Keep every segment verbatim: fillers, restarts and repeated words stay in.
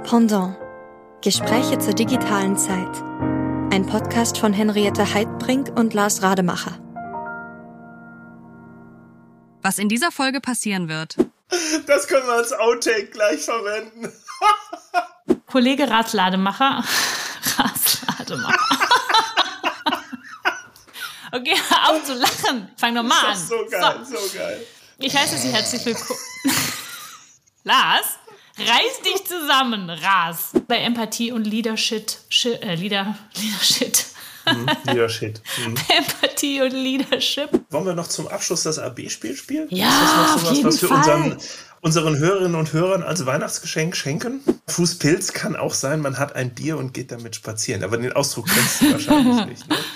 Pendant. Gespräche zur digitalen Zeit. Ein Podcast von Henriette Heidbrink und Lars Rademacher. Was in dieser Folge passieren wird. Das können wir als Outtake gleich verwenden. Kollege Rademacher. Rademacher. Okay, hör auf zu lachen. Fang doch mal an. Das ist so geil, so, so geil. Ich heiße Sie herzlich willkommen. Lars, reiß dich zusammen, Ras. Bei Empathie und Leadership. Shit, äh, Leader, Leadership. Mhm, Leadership. Mhm. Empathie und Leadership. Wollen wir noch zum Abschluss das A B-Spiel spielen? Ja, ist das noch auf sowas, jeden was wir Fall. unseren, unseren Hörerinnen und Hörern als Weihnachtsgeschenk schenken? Fußpilz kann auch sein, man hat ein Bier und geht damit spazieren. Aber den Ausdruck kennst du wahrscheinlich nicht, ne?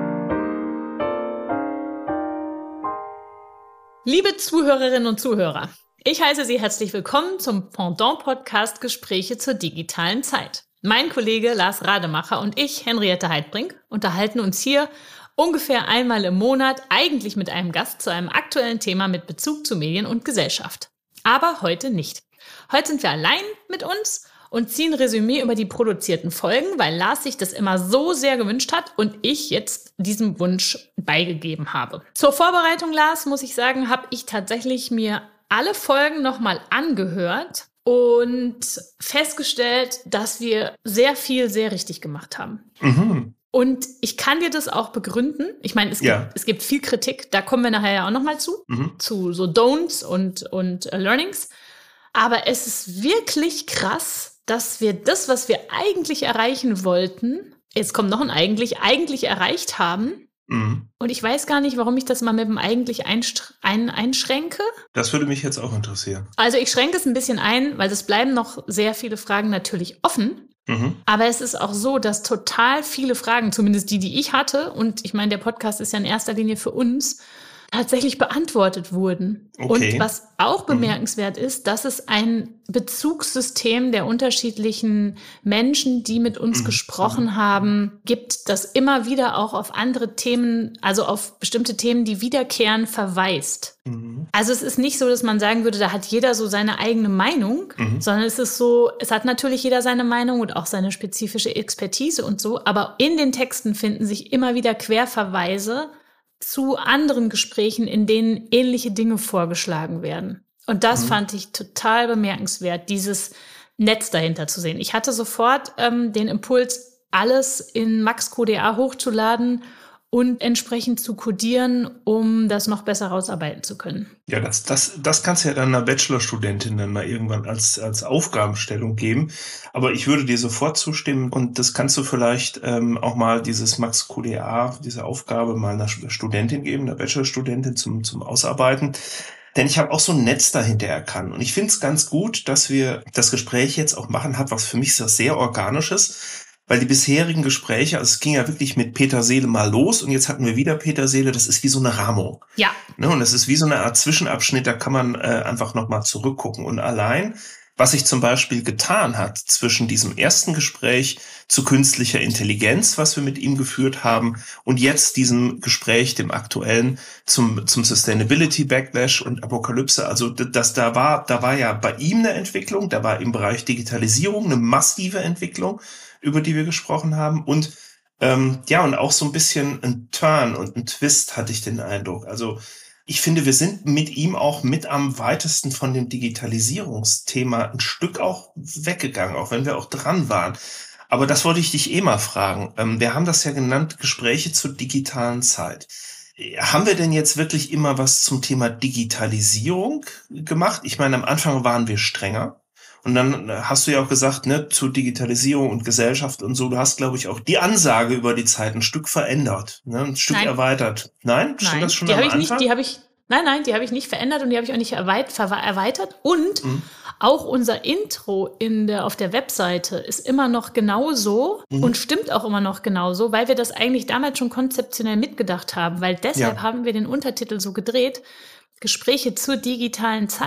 Liebe Zuhörerinnen und Zuhörer, ich heiße Sie herzlich willkommen zum Pendant-Podcast Gespräche zur digitalen Zeit. Mein Kollege Lars Rademacher und ich, Henriette Heidbrink, unterhalten uns hier ungefähr einmal im Monat, eigentlich mit einem Gast, zu einem aktuellen Thema mit Bezug zu Medien und Gesellschaft. Aber heute nicht. Heute sind wir allein mit uns und ziehen Resümee über die produzierten Folgen, weil Lars sich das immer so sehr gewünscht hat und ich jetzt diesem Wunsch beigegeben habe. Zur Vorbereitung, Lars, muss ich sagen, habe ich tatsächlich mir alle Folgen nochmal angehört und festgestellt, dass wir sehr viel sehr richtig gemacht haben. Mhm. Und ich kann dir das auch begründen. Ich meine, es, Ja. gibt, es gibt viel Kritik, da kommen wir nachher ja auch nochmal zu, Mhm. zu so Don'ts und, und uh, Learnings. Aber es ist wirklich krass, dass wir das, was wir eigentlich erreichen wollten, jetzt kommt noch ein eigentlich, eigentlich erreicht haben. Mhm. Und ich weiß gar nicht, warum ich das mal mit dem eigentlich einstr- ein, einschränke. Das würde mich jetzt auch interessieren. Also ich schränke es ein bisschen ein, weil es bleiben noch sehr viele Fragen natürlich offen. Mhm. Aber es ist auch so, dass total viele Fragen, zumindest die, die ich hatte, und ich meine, der Podcast ist ja in erster Linie für uns, tatsächlich beantwortet wurden. Okay. Und was auch bemerkenswert ist, dass es ein Bezugssystem der unterschiedlichen Menschen, die mit uns Mhm. gesprochen haben, gibt, das immer wieder auch auf andere Themen, also auf bestimmte Themen, die wiederkehren, verweist. Mhm. Also es ist nicht so, dass man sagen würde, da hat jeder so seine eigene Meinung, Mhm. sondern es ist so, es hat natürlich jeder seine Meinung und auch seine spezifische Expertise und so, aber in den Texten finden sich immer wieder Querverweise zu anderen Gesprächen, in denen ähnliche Dinge vorgeschlagen werden. Und das Mhm. fand ich total bemerkenswert, dieses Netz dahinter zu sehen. Ich hatte sofort ähm, den Impuls, alles in MaxQDA hochzuladen und entsprechend zu codieren, um das noch besser rausarbeiten zu können. Ja, das, das, das kannst du ja dann einer Bachelorstudentin dann mal irgendwann als, als Aufgabenstellung geben. Aber ich würde dir sofort zustimmen und das kannst du vielleicht ähm, auch mal dieses MaxQDA, diese Aufgabe mal einer Studentin geben, einer Bachelorstudentin zum, zum Ausarbeiten. Denn ich habe auch so ein Netz dahinter erkannt. Und ich finde es ganz gut, dass wir das Gespräch jetzt auch machen, hat was für mich so sehr Organisches. Weil die bisherigen Gespräche, also es ging ja wirklich mit Peter Seele mal los und jetzt hatten wir wieder Peter Seele, das ist wie so eine Rahmung. Ja. Ne, und es ist wie so eine Art Zwischenabschnitt, da kann man äh, einfach nochmal zurückgucken. Und allein, was sich zum Beispiel getan hat zwischen diesem ersten Gespräch zu künstlicher Intelligenz, was wir mit ihm geführt haben, und jetzt diesem Gespräch, dem aktuellen, zum, zum Sustainability Backlash und Apokalypse, also das, da war, da war ja bei ihm eine Entwicklung, da war im Bereich Digitalisierung eine massive Entwicklung, über die wir gesprochen haben. Und ähm, ja, und auch so ein bisschen ein Turn und ein Twist hatte ich den Eindruck. Also ich finde, wir sind mit ihm auch mit am weitesten von dem Digitalisierungsthema ein Stück auch weggegangen, auch wenn wir auch dran waren. Aber das wollte ich dich eh mal fragen. Ähm, wir haben das ja genannt, Gespräche zur digitalen Zeit. Haben wir denn jetzt wirklich immer was zum Thema Digitalisierung gemacht? Ich meine, am Anfang waren wir strenger. Und dann hast du ja auch gesagt, ne, zu Digitalisierung und Gesellschaft und so, du hast, glaube ich, auch die Ansage über die Zeit ein Stück verändert, ne, ein Stück Nein. erweitert. Nein? Stand Nein, das schon die am habe ich Anfang? nicht, die habe ich, nein, nein, die habe ich nicht verändert und die habe ich auch nicht erweit, verwe- erweitert. Und Mhm. auch unser Intro in der, auf der Webseite ist immer noch genauso Mhm. und stimmt auch immer noch genauso, weil wir das eigentlich damals schon konzeptionell mitgedacht haben, weil deshalb Ja. haben wir den Untertitel so gedreht, Gespräche zur digitalen Zeit.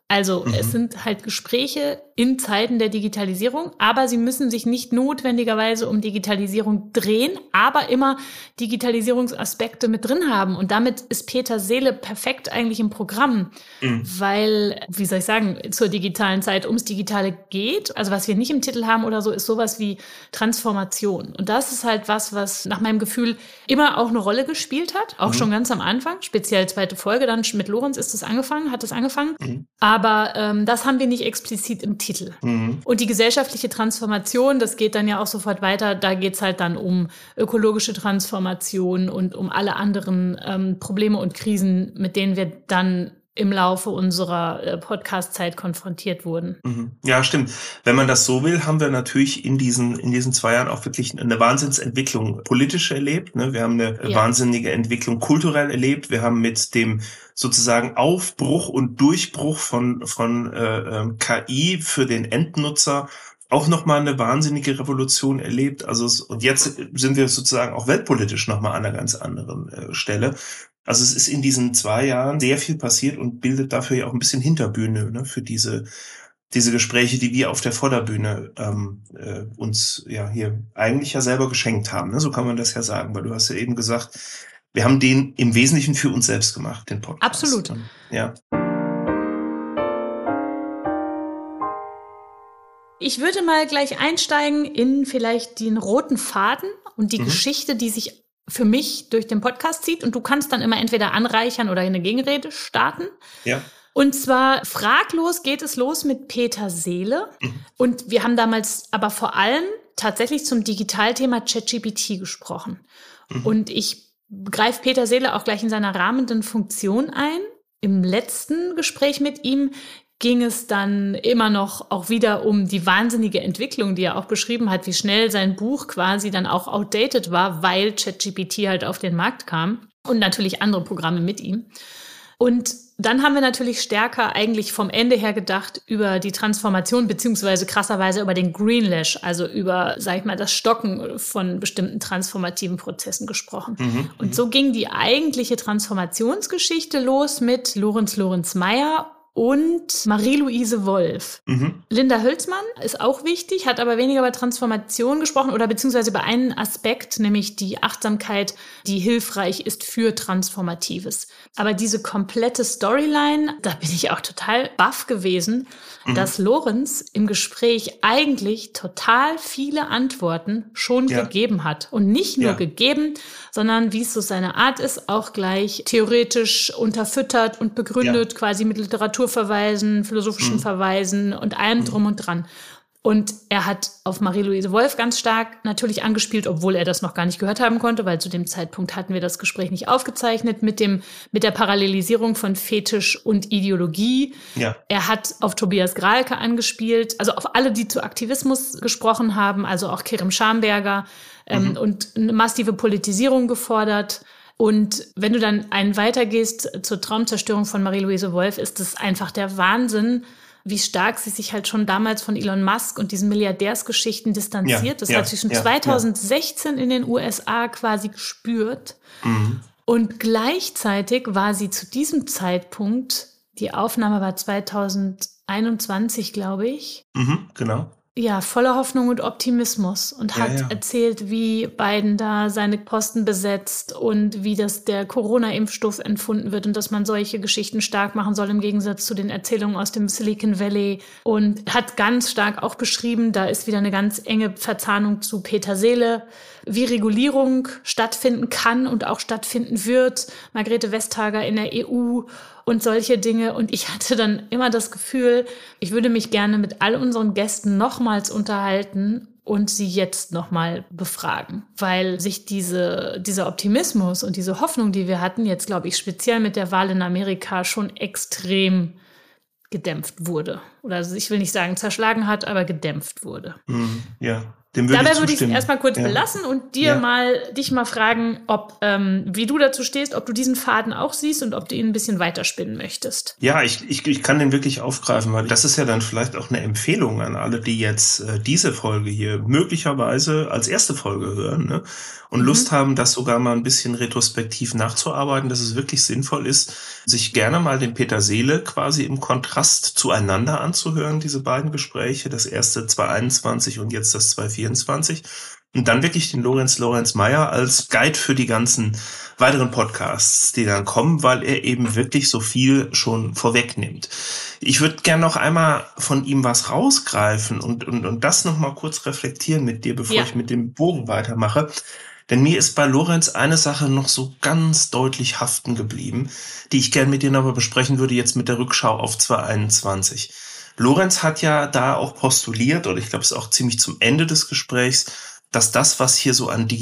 Also Mhm. es sind halt Gespräche in Zeiten der Digitalisierung, aber sie müssen sich nicht notwendigerweise um Digitalisierung drehen, aber immer Digitalisierungsaspekte mit drin haben. Und damit ist Peter Seele perfekt eigentlich im Programm, Mhm. weil, wie soll ich sagen, zur digitalen Zeit ums Digitale geht. Also was wir nicht im Titel haben oder so, ist sowas wie Transformation. Und das ist halt was, was nach meinem Gefühl immer auch eine Rolle gespielt hat, auch Mhm. schon ganz am Anfang, speziell zweite Folge, dann mit Lorenz ist es angefangen, hat es angefangen. Mhm. Aber ähm, das haben wir nicht explizit im Titel. Mhm. Und die gesellschaftliche Transformation, das geht dann ja auch sofort weiter. Da geht's halt dann um ökologische Transformation und um alle anderen ähm, Probleme und Krisen, mit denen wir dann im Laufe unserer äh, Podcast-Zeit konfrontiert wurden. Mhm. Ja, stimmt. Wenn man das so will, haben wir natürlich in diesen, in diesen zwei Jahren auch wirklich eine Wahnsinnsentwicklung politisch erlebt. Ne? Wir haben eine Ja. wahnsinnige Entwicklung kulturell erlebt. Wir haben mit dem sozusagen Aufbruch und Durchbruch von, von äh, K I für den Endnutzer auch nochmal eine wahnsinnige Revolution erlebt. Also es, und jetzt sind wir sozusagen auch weltpolitisch nochmal an einer ganz anderen äh, Stelle. Also es ist in diesen zwei Jahren sehr viel passiert und bildet dafür ja auch ein bisschen Hinterbühne, ne, für diese diese Gespräche, die wir auf der Vorderbühne ähm, äh, uns ja hier eigentlich ja selber geschenkt haben. Ne? So kann man das ja sagen, weil du hast ja eben gesagt, wir haben den im Wesentlichen für uns selbst gemacht, den Podcast. Absolut. Ja. Ich würde mal gleich einsteigen in vielleicht den roten Faden und die Mhm. Geschichte, die sich für mich durch den Podcast zieht. Und du kannst dann immer entweder anreichern oder eine Gegenrede starten. Ja. Und zwar fraglos geht es los mit Peter Seele. Mhm. Und wir haben damals aber vor allem tatsächlich zum Digitalthema ChatGPT gesprochen. Mhm. Und ich greife Peter Seele auch gleich in seiner rahmenden Funktion ein. Im letzten Gespräch mit ihm ging es dann immer noch auch wieder um die wahnsinnige Entwicklung, die er auch beschrieben hat, wie schnell sein Buch quasi dann auch outdated war, weil ChatGPT halt auf den Markt kam und natürlich andere Programme mit ihm. Und dann haben wir natürlich stärker eigentlich vom Ende her gedacht über die Transformation beziehungsweise krasserweise über den Greenlash, also über, sag ich mal, das Stocken von bestimmten transformativen Prozessen gesprochen. Mhm. Und so ging die eigentliche Transformationsgeschichte los mit Lorenz Lorenz Meyer und Marie-Louise Wolf. Mhm. Linda Hölzmann ist auch wichtig, hat aber weniger über Transformation gesprochen oder beziehungsweise über einen Aspekt, nämlich die Achtsamkeit, die hilfreich ist für Transformatives. Aber diese komplette Storyline, da bin ich auch total baff gewesen, mhm. dass Lorenz im Gespräch eigentlich total viele Antworten schon Ja. gegeben hat. Und nicht nur Ja. gegeben, sondern wie es so seine Art ist, auch gleich theoretisch unterfüttert und begründet, Ja. quasi mit Literaturverweisen, philosophischen Mhm. Verweisen und allem drum und dran. Und er hat auf Marie-Louise Wolf ganz stark natürlich angespielt, obwohl er das noch gar nicht gehört haben konnte, weil zu dem Zeitpunkt hatten wir das Gespräch nicht aufgezeichnet, mit dem, mit der Parallelisierung von Fetisch und Ideologie. Ja. Er hat auf Tobias Gralke angespielt, also auf alle, die zu Aktivismus gesprochen haben, also auch Kerem Schamberger, ähm, Mhm. und eine massive Politisierung gefordert. Und wenn du dann einen weitergehst zur Traumzerstörung von Marie-Louise Wolf, ist es einfach der Wahnsinn, wie stark sie sich halt schon damals von Elon Musk und diesen Milliardärsgeschichten distanziert. Ja, das ja, hat sie schon ja, zweitausendsechzehn in den U S A quasi gespürt. Mhm. Und gleichzeitig war sie zu diesem Zeitpunkt, die Aufnahme war zweitausendeinundzwanzig, glaube ich, Mhm. Genau. ja, voller Hoffnung und Optimismus und Ja, hat ja. erzählt, wie Biden da seine Posten besetzt und wie das der Corona-Impfstoff empfunden wird und dass man solche Geschichten stark machen soll im Gegensatz zu den Erzählungen aus dem Silicon Valley, und hat ganz stark auch beschrieben, da ist wieder eine ganz enge Verzahnung zu Peter Seele, wie Regulierung stattfinden kann und auch stattfinden wird, Margrethe Vestager in der E U und solche Dinge. Und ich hatte dann immer das Gefühl, ich würde mich gerne mit all unseren Gästen nochmals unterhalten und sie jetzt nochmal befragen, weil sich diese, dieser Optimismus und diese Hoffnung, die wir hatten, jetzt glaube ich speziell mit der Wahl in Amerika schon extrem gedämpft wurde. Oder also ich will nicht sagen zerschlagen hat, aber gedämpft wurde. Mhm. Ja. Dem würde Dabei ich würde ich es erstmal kurz ja. belassen und dir ja. mal, dich mal fragen, ob, ähm, wie du dazu stehst, ob du diesen Faden auch siehst und ob du ihn ein bisschen weiterspinnen möchtest. Ja, ich, ich, ich kann den wirklich aufgreifen, weil das ist ja dann vielleicht auch eine Empfehlung an alle, die jetzt äh, diese Folge hier möglicherweise als erste Folge hören, ne? Und mhm. Lust haben, das sogar mal ein bisschen retrospektiv nachzuarbeiten, dass es wirklich sinnvoll ist, sich gerne mal den Peter Seele quasi im Kontrast zueinander anzuhören, diese beiden Gespräche, das erste zwanzig einundzwanzig und jetzt das zwanzig vierundzwanzig. Und dann wirklich den Lorenz Lorenz Meyer als Guide für die ganzen weiteren Podcasts, die dann kommen, weil er eben wirklich so viel schon vorwegnimmt. Ich würde gerne noch einmal von ihm was rausgreifen und, und, und das nochmal kurz reflektieren mit dir, bevor ja. ich mit dem Bogen weitermache. Denn mir ist bei Lorenz eine Sache noch so ganz deutlich haften geblieben, die ich gerne mit dir nochmal besprechen würde, jetzt mit der Rückschau auf zwanzig einundzwanzig. Lorenz hat ja da auch postuliert, oder ich glaube, es ist auch ziemlich zum Ende des Gesprächs, dass das, was hier so an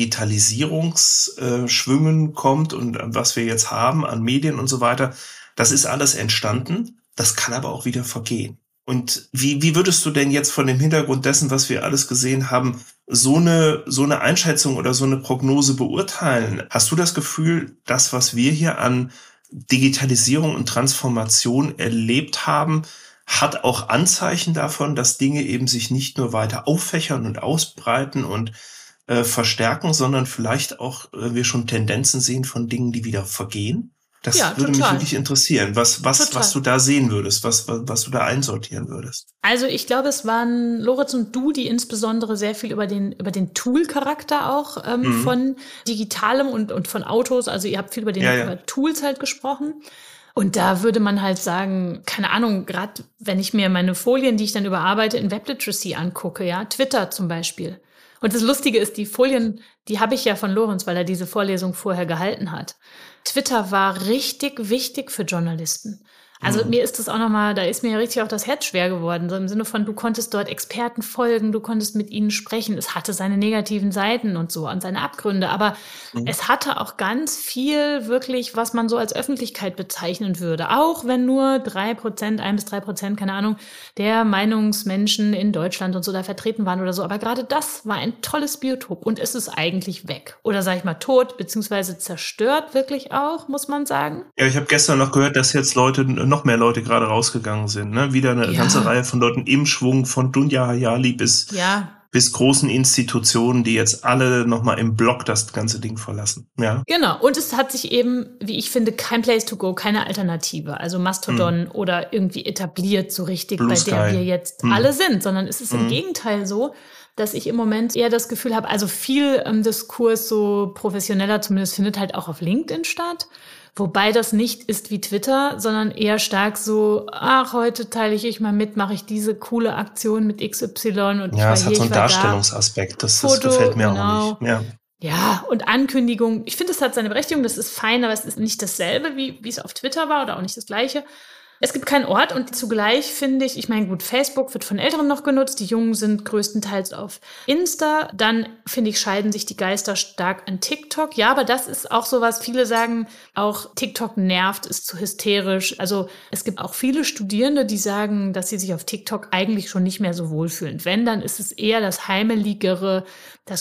Digitalisierungsschwüngen kommt und was wir jetzt haben an Medien und so weiter, das ist alles entstanden, das kann aber auch wieder vergehen. Und wie, wie würdest du denn jetzt von dem Hintergrund dessen, was wir alles gesehen haben, so eine, so eine Einschätzung oder so eine Prognose beurteilen? Hast du das Gefühl, das, was wir hier an Digitalisierung und Transformation erlebt haben, hat auch Anzeichen davon, dass Dinge eben sich nicht nur weiter auffächern und ausbreiten und äh, verstärken, sondern vielleicht auch äh, wir schon Tendenzen sehen von Dingen, die wieder vergehen? Das ja, würde total. mich wirklich interessieren, was, was, was du da sehen würdest, was, was, was du da einsortieren würdest. Also ich glaube, es waren Lorenz und du, die insbesondere sehr viel über den, über den Tool-Charakter auch ähm, mhm. von Digitalem und, und von Autos, also ihr habt viel über den ja, ja. über Tools halt gesprochen. Und da würde man halt sagen, keine Ahnung, gerade wenn ich mir meine Folien, die ich dann überarbeite, in Webliteracy angucke, ja, Twitter zum Beispiel. Und das Lustige ist, die Folien, die habe ich ja von Lorenz, weil er diese Vorlesung vorher gehalten hat. Twitter war richtig wichtig für Journalisten. Also mhm. mir ist das auch nochmal, da ist mir richtig auch das Herz schwer geworden, so im Sinne von, du konntest dort Experten folgen, du konntest mit ihnen sprechen. Es hatte seine negativen Seiten und so und seine Abgründe, aber mhm. es hatte auch ganz viel wirklich, was man so als Öffentlichkeit bezeichnen würde. Auch wenn nur drei Prozent, ein bis drei Prozent, keine Ahnung, der Meinungsmenschen in Deutschland und so da vertreten waren oder so. Aber gerade das war ein tolles Biotop und es ist eigentlich weg. Oder sag ich mal tot, beziehungsweise zerstört wirklich auch, muss man sagen. Ja, ich habe gestern noch gehört, dass jetzt Leute noch mehr Leute gerade rausgegangen sind, ne? Wieder eine ja. ganze Reihe von Leuten im Schwung, von Dunja Hayali bis, ja. bis großen Institutionen, die jetzt alle nochmal im Block das ganze Ding verlassen. Ja. Genau. Und es hat sich eben, wie ich finde, kein Place to go, keine Alternative, also Mastodon hm. oder irgendwie etabliert so richtig, Blue bei Sky. Der wir jetzt hm. alle sind, sondern es ist hm. im Gegenteil so, dass ich im Moment eher das Gefühl habe, also viel ähm, Diskurs so professioneller zumindest findet halt auch auf LinkedIn statt. Wobei das nicht ist wie Twitter, sondern eher stark so, ach, heute teile ich euch mal mit, mache ich diese coole Aktion mit X Y und ich ja, war es hat hier, so einen ich war Darstellungsaspekt, das, das Foto, gefällt mir genau. auch nicht. Ja. Ja, und Ankündigung, ich finde, es hat seine Berechtigung, das ist fein, aber es ist nicht dasselbe, wie wie es auf Twitter war oder auch nicht das Gleiche. Es gibt keinen Ort und zugleich finde ich, ich meine, gut, Facebook wird von Älteren noch genutzt, die Jungen sind größtenteils auf Insta. Dann, finde ich, scheiden sich die Geister stark an TikTok. Ja, aber das ist auch sowas, viele sagen auch, TikTok nervt, ist zu hysterisch. Also es gibt auch viele Studierende, die sagen, dass sie sich auf TikTok eigentlich schon nicht mehr so wohlfühlen. Wenn, dann ist es eher das heimeligere, das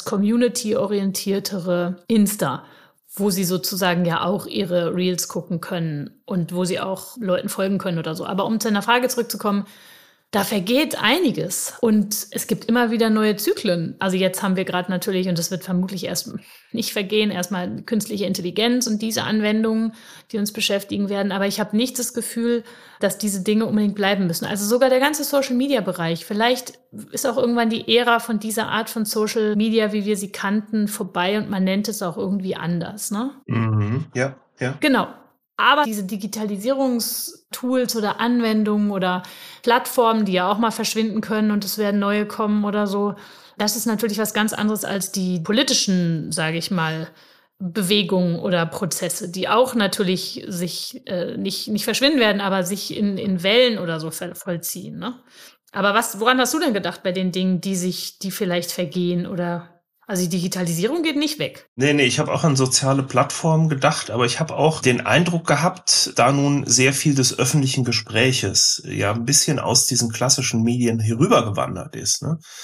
community-orientiertere Insta, wo sie sozusagen ja auch ihre Reels gucken können und wo sie auch Leuten folgen können oder so. Aber um zu einer Frage zurückzukommen, da vergeht einiges und es gibt immer wieder neue Zyklen. Also jetzt haben wir gerade natürlich, und das wird vermutlich erst nicht vergehen, erstmal künstliche Intelligenz und diese Anwendungen, die uns beschäftigen werden. Aber ich habe nicht das Gefühl, dass diese Dinge unbedingt bleiben müssen. Also sogar der ganze Social-Media-Bereich. Vielleicht ist auch irgendwann die Ära von dieser Art von Social Media, wie wir sie kannten, vorbei und man nennt es auch irgendwie anders, ne? Mhm. Ja, ja. Genau. Aber diese Digitalisierungstools oder Anwendungen oder Plattformen, die ja auch mal verschwinden können und es werden neue kommen oder so, das ist natürlich was ganz anderes als die politischen, sage ich mal, Bewegungen oder Prozesse, die auch natürlich sich äh, nicht nicht verschwinden werden, aber sich in in Wellen oder so vollziehen, ne? Aber was, woran hast du denn gedacht bei den Dingen, die sich, die vielleicht vergehen oder? Also die Digitalisierung geht nicht weg. Nee, nee, ich habe auch an soziale Plattformen gedacht, aber ich habe auch den Eindruck gehabt, da nun sehr viel des öffentlichen Gespräches ja ein bisschen aus diesen klassischen Medien herübergewandert ist, ne?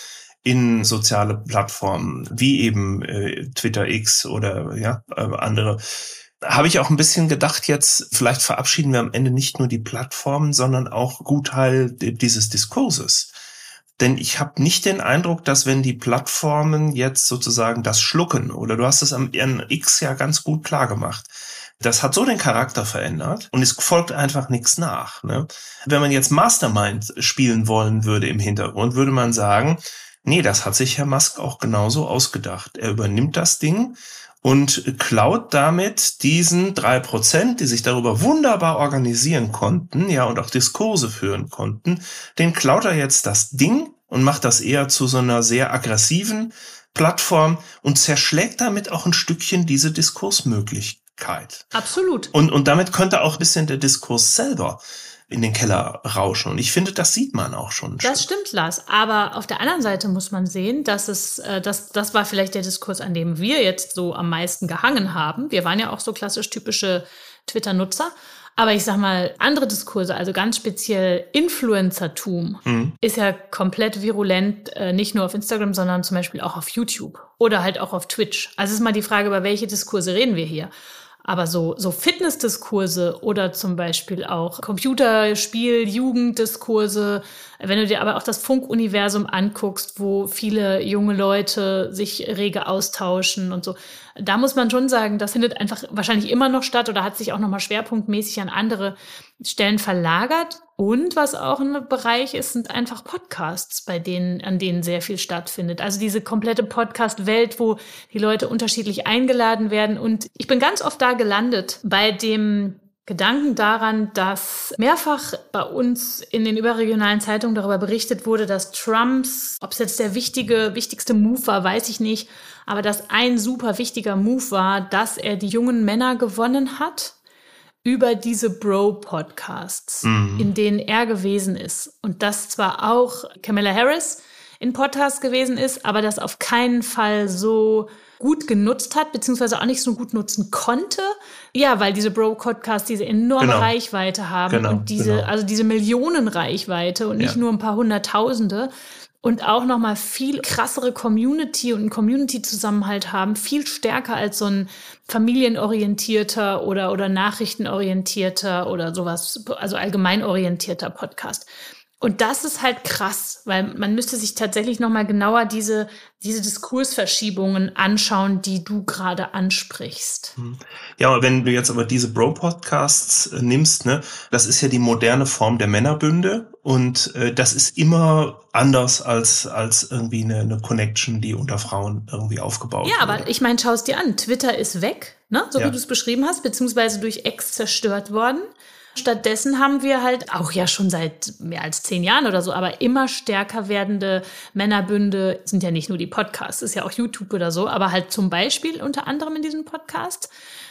in soziale Plattformen wie eben äh, Twitter X oder ja äh, andere, habe ich auch ein bisschen gedacht, jetzt vielleicht verabschieden wir am Ende nicht nur die Plattformen, sondern auch Gutteil dieses Diskurses. Denn ich habe nicht den Eindruck, dass wenn die Plattformen jetzt sozusagen das schlucken, oder du hast es am X ja ganz gut klar gemacht, das hat so den Charakter verändert und es folgt einfach nichts nach. Ne? Wenn man jetzt Mastermind spielen wollen würde im Hintergrund, würde man sagen, nee, das hat sich Herr Musk auch genauso ausgedacht. Er übernimmt das Ding und klaut damit diesen drei Prozent, die sich darüber wunderbar organisieren konnten, ja, und auch Diskurse führen konnten, den klaut er jetzt das Ding und macht das eher zu so einer sehr aggressiven Plattform und zerschlägt damit auch ein Stückchen diese Diskursmöglichkeit. Absolut. Und, und damit könnte auch ein bisschen der Diskurs selber in den Keller rauschen. Und ich finde, das sieht man auch schon. Das stimmt, Lars. Aber auf der anderen Seite muss man sehen, dass es, äh, das, das war vielleicht der Diskurs, an dem wir jetzt so am meisten gehangen haben. Wir waren ja auch so klassisch typische Twitter-Nutzer. Aber ich sag mal, andere Diskurse, also ganz speziell Influencertum, mhm. ist ja komplett virulent, äh, nicht nur auf Instagram, sondern zum Beispiel auch auf YouTube oder halt auch auf Twitch. Also ist mal die Frage, über welche Diskurse reden wir hier? Aber so, so Fitnessdiskurse oder zum Beispiel auch Computerspiel, Jugenddiskurse, wenn du dir aber auch das Funk-Universum anguckst, wo viele junge Leute sich rege austauschen und so, da muss man schon sagen, das findet einfach wahrscheinlich immer noch statt oder hat sich auch nochmal schwerpunktmäßig an andere Stellen verlagert. Und was auch ein Bereich ist, sind einfach Podcasts, bei denen, an denen sehr viel stattfindet. Also diese komplette Podcast-Welt, wo die Leute unterschiedlich eingeladen werden. Und ich bin ganz oft da gelandet bei dem Gedanken daran, dass mehrfach bei uns in den überregionalen Zeitungen darüber berichtet wurde, dass Trumps, ob es jetzt der wichtige, wichtigste Move war, weiß ich nicht, aber dass ein super wichtiger Move war, dass er die jungen Männer gewonnen hat über diese Bro-Podcasts, mhm. in denen er gewesen ist. Und dass zwar auch Kamala Harris in Podcasts gewesen ist, aber das auf keinen Fall so gut genutzt hat, beziehungsweise auch nicht so gut nutzen konnte. Ja, weil diese Bro-Podcasts diese enorme genau. Reichweite haben genau, und diese, genau. also diese Millionenreichweite und nicht ja. nur ein paar Hunderttausende. Und auch nochmal viel krassere Community und einen Community-Zusammenhalt haben, viel stärker als so ein familienorientierter oder, oder nachrichtenorientierter oder sowas, also allgemeinorientierter Podcast. Und das ist halt krass, weil man müsste sich tatsächlich nochmal genauer diese, diese Diskursverschiebungen anschauen, die du gerade ansprichst. Ja, aber wenn du jetzt aber diese Bro-Podcasts äh, nimmst, ne, das ist ja die moderne Form der Männerbünde und äh, das ist immer anders als als irgendwie eine, eine Connection, die unter Frauen irgendwie aufgebaut wird. Ja, wurde. Aber ich meine, schau es dir an, Twitter ist weg, ne, so ja. wie du es beschrieben hast, beziehungsweise durch X zerstört worden. Stattdessen haben wir halt auch ja schon seit mehr als zehn Jahren oder so, aber immer stärker werdende Männerbünde, sind ja nicht nur die Podcasts, ist ja auch YouTube oder so, aber halt zum Beispiel unter anderem in diesem Podcast.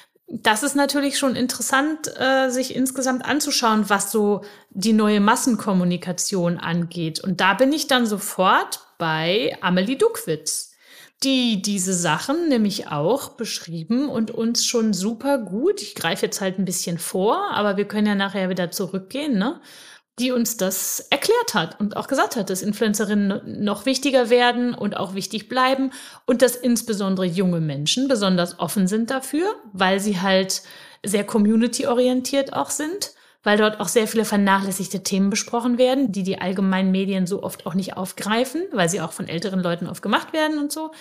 Das ist natürlich schon interessant, äh, sich insgesamt anzuschauen, was so die neue Massenkommunikation angeht. Und da bin ich dann sofort bei Amelie Duckwitz, die diese Sachen nämlich auch beschrieben und uns schon super gut, ich greife jetzt halt ein bisschen vor, aber wir können ja nachher wieder zurückgehen, ne? Die uns das erklärt hat und auch gesagt hat, dass Influencerinnen noch wichtiger werden und auch wichtig bleiben und dass insbesondere junge Menschen besonders offen sind dafür, weil sie halt sehr community-orientiert auch sind, weil dort auch sehr viele vernachlässigte Themen besprochen werden, die die allgemeinen Medien so oft auch nicht aufgreifen, weil sie auch von älteren Leuten oft gemacht werden und so.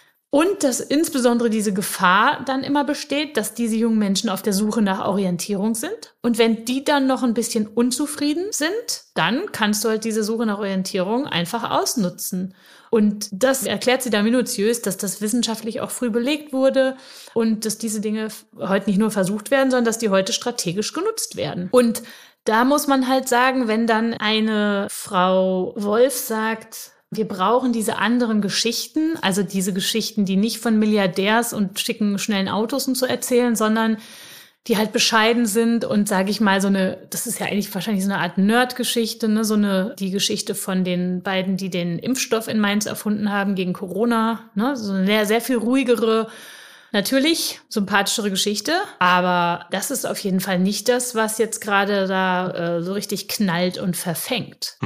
Und dass insbesondere diese Gefahr dann immer besteht, dass diese jungen Menschen auf der Suche nach Orientierung sind. Und wenn die dann noch ein bisschen unzufrieden sind, dann kannst du halt diese Suche nach Orientierung einfach ausnutzen. Und das erklärt sie da minutiös, dass das wissenschaftlich auch früh belegt wurde und dass diese Dinge heute nicht nur versucht werden, sondern dass die heute strategisch genutzt werden. Und da muss man halt sagen, wenn dann eine Frau Wolf sagt, wir brauchen diese anderen Geschichten, also diese Geschichten, die nicht von Milliardärs und schicken, schnellen Autos und so erzählen, sondern die halt bescheiden sind und, sage ich mal, so eine, das ist ja eigentlich wahrscheinlich so eine Art Nerd-Geschichte, ne, so eine, die Geschichte von den beiden, die den Impfstoff in Mainz erfunden haben gegen Corona, ne, so eine sehr, sehr viel ruhigere, natürlich sympathischere Geschichte, aber das ist auf jeden Fall nicht das, was jetzt gerade da äh, so richtig knallt und verfängt. Mhm.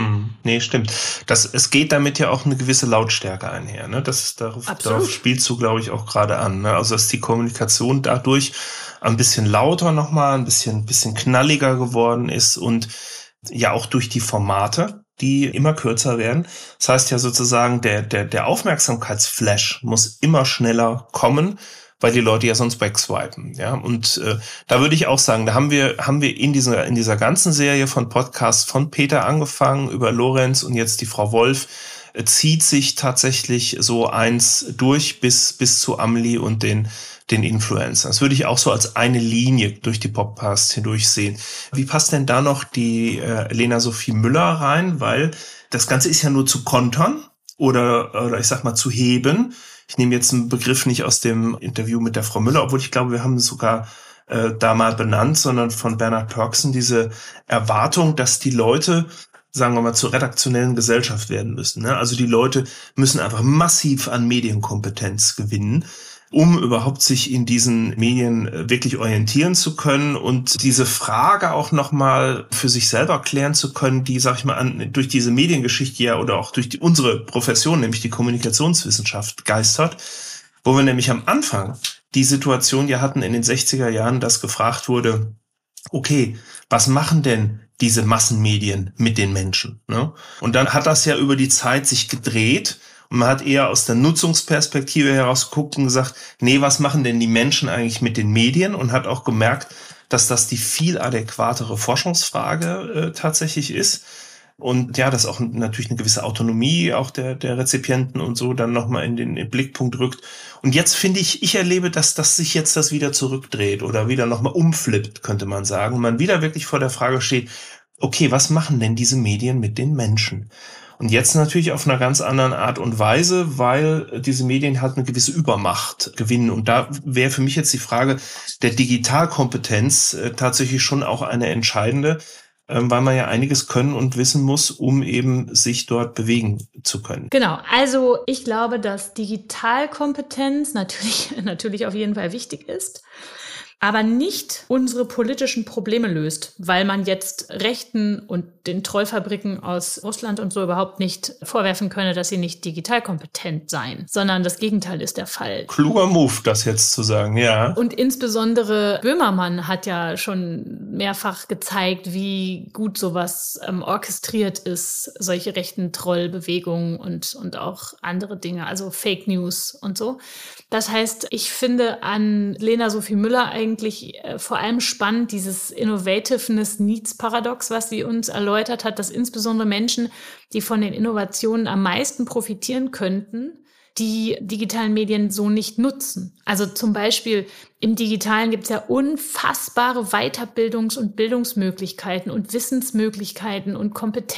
Nee, stimmt. Das, es geht damit ja auch eine gewisse Lautstärke einher. Ne? Das ist darauf, darauf spielst du, glaube ich, auch gerade an. Ne? Also dass die Kommunikation dadurch ein bisschen lauter nochmal, ein bisschen, bisschen knalliger geworden ist und ja auch durch die Formate, die immer kürzer werden. Das heißt ja sozusagen, der, der, der Aufmerksamkeitsflash muss immer schneller kommen, weil die Leute ja sonst wegswipen, ja. Und äh, da würde ich auch sagen, da haben wir haben wir in dieser in dieser ganzen Serie von Podcasts von Peter angefangen über Lorenz und jetzt die Frau Wolf, äh, zieht sich tatsächlich so eins durch bis bis zu Amelie und den den Influencern. Das würde ich auch so als eine Linie durch die Podcasts hindurch sehen. Wie passt denn da noch die äh, Lena Sophie Müller rein? Weil das Ganze ist ja nur zu kontern oder oder ich sag mal zu heben. Ich nehme jetzt einen Begriff nicht aus dem Interview mit der Frau Müller, obwohl ich glaube, wir haben es sogar äh, da mal benannt, sondern von Bernhard Pörksen diese Erwartung, dass die Leute, sagen wir mal, zur redaktionellen Gesellschaft werden müssen. Ne? Also die Leute müssen einfach massiv an Medienkompetenz gewinnen, um überhaupt sich in diesen Medien wirklich orientieren zu können und diese Frage auch nochmal für sich selber klären zu können, die, sag ich mal, an, durch diese Mediengeschichte ja oder auch durch die, unsere Profession, nämlich die Kommunikationswissenschaft, geistert, wo wir nämlich am Anfang die Situation ja hatten in den sechziger Jahren, dass gefragt wurde, okay, was machen denn diese Massenmedien mit den Menschen? Ne? Und dann hat das ja über die Zeit sich gedreht. Und man hat eher aus der Nutzungsperspektive heraus geguckt und gesagt, nee, was machen denn die Menschen eigentlich mit den Medien? Und hat auch gemerkt, dass das die viel adäquatere Forschungsfrage äh, tatsächlich ist. Und ja, das auch natürlich eine gewisse Autonomie auch der der Rezipienten und so dann nochmal in den, in den Blickpunkt rückt. Und jetzt finde ich, ich erlebe, dass, dass sich jetzt das wieder zurückdreht oder wieder nochmal umflippt, könnte man sagen. Und man wieder wirklich vor der Frage steht, okay, was machen denn diese Medien mit den Menschen? Und jetzt natürlich auf einer ganz anderen Art und Weise, weil diese Medien halt eine gewisse Übermacht gewinnen. Und da wäre für mich jetzt die Frage der Digitalkompetenz äh, tatsächlich schon auch eine entscheidende, äh, weil man ja einiges können und wissen muss, um eben sich dort bewegen zu können. Genau, also ich glaube, dass Digitalkompetenz natürlich, natürlich auf jeden Fall wichtig ist, aber nicht unsere politischen Probleme löst, weil man jetzt Rechten und den Trollfabriken aus Russland und so überhaupt nicht vorwerfen könne, dass sie nicht digital kompetent seien, sondern das Gegenteil ist der Fall. Kluger Move, das jetzt zu sagen, ja. Und insbesondere Böhmermann hat ja schon mehrfach gezeigt, wie gut sowas ähm, orchestriert ist, solche rechten Trollbewegungen und, und auch andere Dinge, also Fake News und so. Das heißt, ich finde an Lena Sophie Müller eigentlich äh, vor allem spannend dieses Innovativeness-Needs-Paradox, was sie uns erläutert hat, dass insbesondere Menschen, die von den Innovationen am meisten profitieren könnten, die digitalen Medien so nicht nutzen. Also zum Beispiel im Digitalen gibt es ja unfassbare Weiterbildungs- und Bildungsmöglichkeiten und Wissensmöglichkeiten und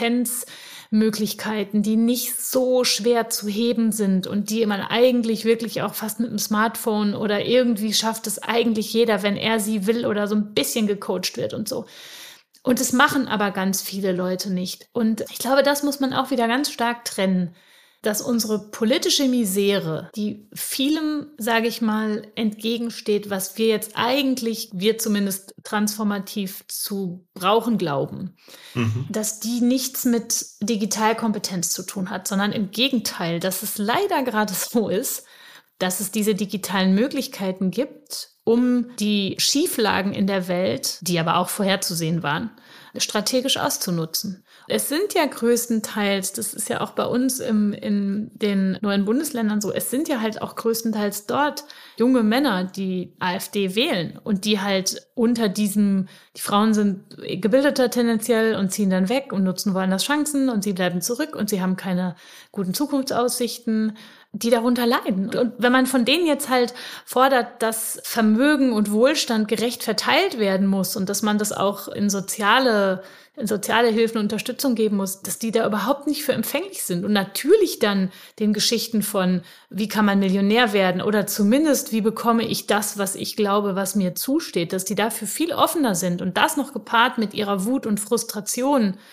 Kompetenzmöglichkeiten, die nicht so schwer zu heben sind und die man eigentlich wirklich auch fast mit dem Smartphone oder irgendwie schafft es eigentlich jeder, wenn er sie will oder so ein bisschen gecoacht wird und so. Und das machen aber ganz viele Leute nicht. Und ich glaube, das muss man auch wieder ganz stark trennen, dass unsere politische Misere, die vielem, sage ich mal, entgegensteht, was wir jetzt eigentlich, wir zumindest transformativ zu brauchen glauben, mhm. dass die nichts mit Digitalkompetenz zu tun hat, sondern im Gegenteil, dass es leider gerade so ist, dass es diese digitalen Möglichkeiten gibt, um die Schieflagen in der Welt, die aber auch vorherzusehen waren, strategisch auszunutzen. Es sind ja größtenteils, das ist ja auch bei uns im, in den neuen Bundesländern so, es sind ja halt auch größtenteils dort junge Männer, die AfD wählen und die halt unter diesem, die Frauen sind gebildeter tendenziell und ziehen dann weg und nutzen woanders Chancen und sie bleiben zurück und sie haben keine guten Zukunftsaussichten, die darunter leiden. Und wenn man von denen jetzt halt fordert, dass Vermögen und Wohlstand gerecht verteilt werden muss und dass man das auch in soziale, in soziale Hilfen und Unterstützung geben muss, dass die da überhaupt nicht für empfänglich sind. Und natürlich dann den Geschichten von, wie kann man Millionär werden oder zumindest, wie bekomme ich das, was ich glaube, was mir zusteht, dass die dafür viel offener sind und das noch gepaart mit ihrer Wut und Frustration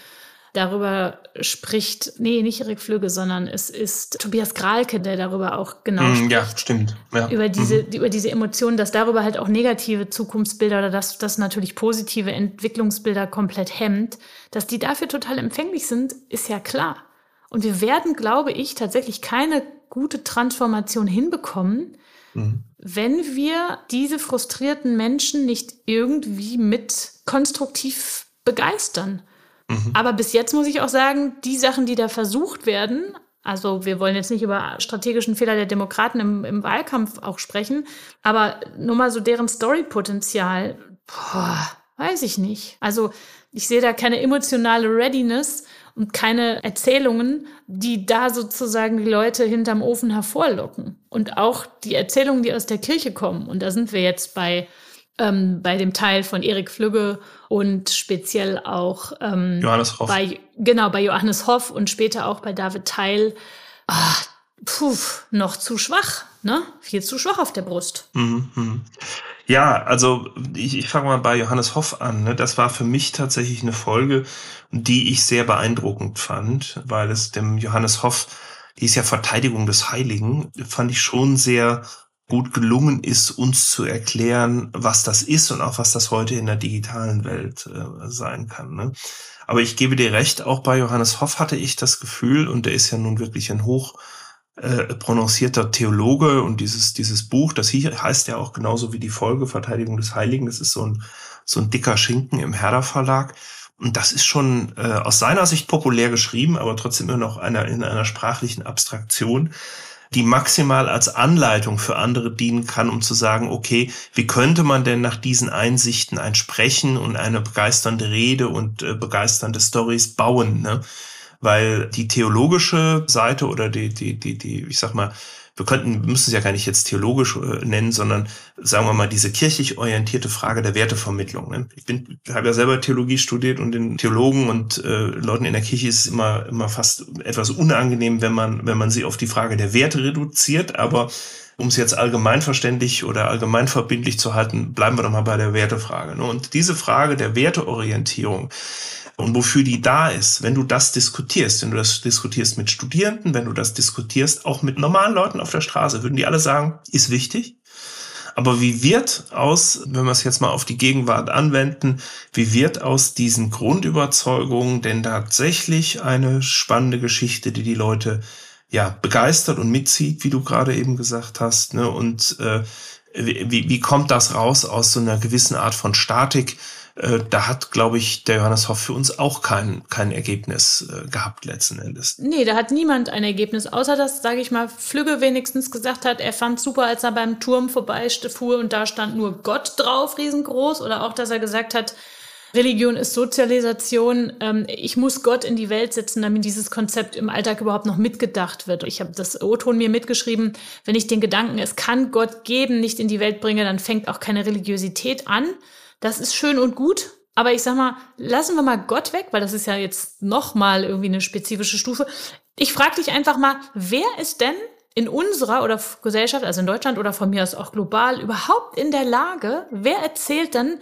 darüber spricht, nee, nicht Erik Flügge, sondern es ist Tobias Grahlke, der darüber auch genau mm, spricht. Ja, stimmt. Ja. Über diese, mhm. über diese Emotionen, dass darüber halt auch negative Zukunftsbilder oder dass das natürlich positive Entwicklungsbilder komplett hemmt, dass die dafür total empfänglich sind, ist ja klar. Und wir werden, glaube ich, tatsächlich keine gute Transformation hinbekommen, mhm. wenn wir diese frustrierten Menschen nicht irgendwie mit konstruktiv begeistern. Mhm. Aber bis jetzt muss ich auch sagen, die Sachen, die da versucht werden, also wir wollen jetzt nicht über strategischen Fehler der Demokraten im, im Wahlkampf auch sprechen, aber nur mal so deren Storypotenzial, boah, weiß ich nicht. Also ich sehe da keine emotionale Readiness und keine Erzählungen, die da sozusagen die Leute hinterm Ofen hervorlocken. Und auch die Erzählungen, die aus der Kirche kommen. Und da sind wir jetzt bei, ähm, bei dem Teil von Erik Flügge und speziell auch ähm, Johannes Hoff. Bei, genau, bei Johannes Hoff und später auch bei David Theil. Ach, puh, noch zu schwach, ne? Viel zu schwach auf der Brust. Mhm. Ja, also ich, ich fange mal bei Johannes Hoff an. Ne? Das war für mich tatsächlich eine Folge, die ich sehr beeindruckend fand, weil es dem Johannes Hoff, die ist ja Verteidigung des Heiligen, fand ich schon sehr gut gelungen ist, uns zu erklären, was das ist und auch was das heute in der digitalen Welt äh, sein kann. Ne? Aber ich gebe dir recht, auch bei Johannes Hoff hatte ich das Gefühl, und der ist ja nun wirklich ein hoch Äh, prononcierter Theologe, und dieses dieses Buch, das hier heißt ja auch genauso wie die Folge Verteidigung des Heiligen, das ist so ein so ein dicker Schinken im Herder Verlag, und das ist schon äh, aus seiner Sicht populär geschrieben, aber trotzdem immer noch einer in einer sprachlichen Abstraktion, die maximal als Anleitung für andere dienen kann, um zu sagen, okay, wie könnte man denn nach diesen Einsichten ein Sprechen und eine begeisternde Rede und äh, begeisternde Storys bauen, ne? Weil die theologische Seite oder die, die, die, die, ich sag mal, wir könnten, müssen es ja gar nicht jetzt theologisch äh, nennen, sondern sagen wir mal diese kirchlich orientierte Frage der Wertevermittlung. Ne? Ich bin, habe ja selber Theologie studiert, und den Theologen und äh, Leuten in der Kirche ist es immer, immer fast etwas unangenehm, wenn man, wenn man sie auf die Frage der Werte reduziert. Aber um es jetzt allgemeinverständlich oder allgemeinverbindlich zu halten, bleiben wir doch mal bei der Wertefrage. Ne? Und diese Frage der Werteorientierung und wofür die da ist, wenn du das diskutierst, wenn du das diskutierst mit Studierenden, wenn du das diskutierst auch mit normalen Leuten auf der Straße, würden die alle sagen, ist wichtig. Aber wie wird aus, wenn wir es jetzt mal auf die Gegenwart anwenden, wie wird aus diesen Grundüberzeugungen denn tatsächlich eine spannende Geschichte, die die Leute ja begeistert und mitzieht, wie du gerade eben gesagt hast, ne? Und äh, wie, wie kommt das raus aus so einer gewissen Art von Statik? Da hat, glaube ich, der Johannes Hoff für uns auch kein, kein Ergebnis äh, gehabt letzten Endes. Nee, da hat niemand ein Ergebnis, außer dass, sage ich mal, Flügge wenigstens gesagt hat, er fand super, als er beim Turm vorbeifuhr und da stand nur Gott drauf, riesengroß. Oder auch, dass er gesagt hat, Religion ist Sozialisation. Ähm, ich muss Gott in die Welt setzen, damit dieses Konzept im Alltag überhaupt noch mitgedacht wird. Ich habe das O-Ton mir mitgeschrieben, wenn ich den Gedanken, es kann Gott geben, nicht in die Welt bringe, dann fängt auch keine Religiosität an. Das ist schön und gut, aber ich sag mal, lassen wir mal Gott weg, weil das ist ja jetzt noch mal irgendwie eine spezifische Stufe. Ich frage dich einfach mal, wer ist denn in unserer oder Gesellschaft, also in Deutschland oder von mir aus auch global, überhaupt in der Lage, wer erzählt dann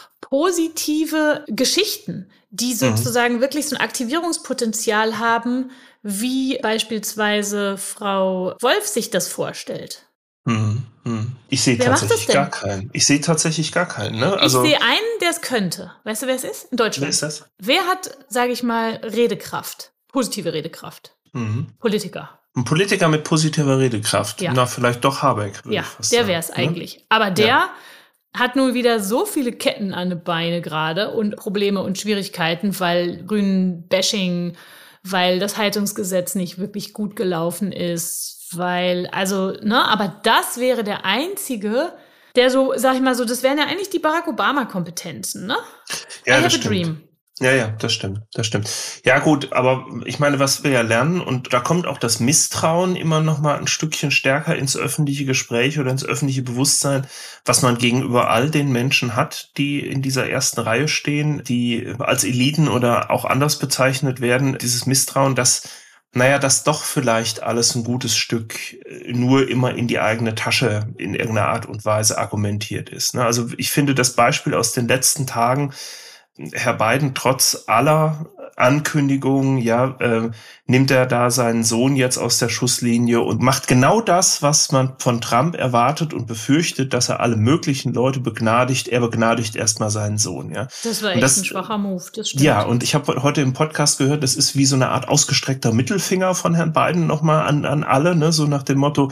positive Geschichten, die sozusagen mhm. wirklich so ein Aktivierungspotenzial haben, wie beispielsweise Frau Wolf sich das vorstellt? Hm, hm. Ich sehe tatsächlich gar keinen. Ich sehe tatsächlich gar keinen. Ne? Also, ich sehe einen, der es könnte. Weißt du, wer es ist? In Deutschland. Wer ist das? Wer hat, sage ich mal, Redekraft? Positive Redekraft. Mhm. Politiker. Ein Politiker mit positiver Redekraft. Ja. Na, vielleicht doch Habeck. Ja, der wäre es eigentlich. Ne? Aber der ja. hat nun wieder so viele Ketten an den Beinen gerade und Probleme und Schwierigkeiten, weil Grünen-Bashing, weil das Heizungsgesetz nicht wirklich gut gelaufen ist, weil, also, ne, aber das wäre der einzige, der so, sag ich mal so, das wären ja eigentlich die Barack Obama-Kompetenzen, ne? Ja, I das have a dream. Ja, ja, das stimmt, das stimmt. Ja gut, aber ich meine, was wir ja lernen, und da kommt auch das Misstrauen immer noch mal ein Stückchen stärker ins öffentliche Gespräch oder ins öffentliche Bewusstsein, was man gegenüber all den Menschen hat, die in dieser ersten Reihe stehen, die als Eliten oder auch anders bezeichnet werden. Dieses Misstrauen, das naja, dass doch vielleicht alles ein gutes Stück nur immer in die eigene Tasche in irgendeiner Art und Weise argumentiert ist. Also ich finde das Beispiel aus den letzten Tagen, Herr Biden trotz aller Ankündigung, ja, äh, nimmt er da seinen Sohn jetzt aus der Schusslinie und macht genau das, was man von Trump erwartet und befürchtet, dass er alle möglichen Leute begnadigt. Er begnadigt erstmal seinen Sohn, ja. Das war echt das, ein schwacher Move, das stimmt. Ja, und ich habe heute im Podcast gehört, das ist wie so eine Art ausgestreckter Mittelfinger von Herrn Biden nochmal an, an alle, ne, so nach dem Motto,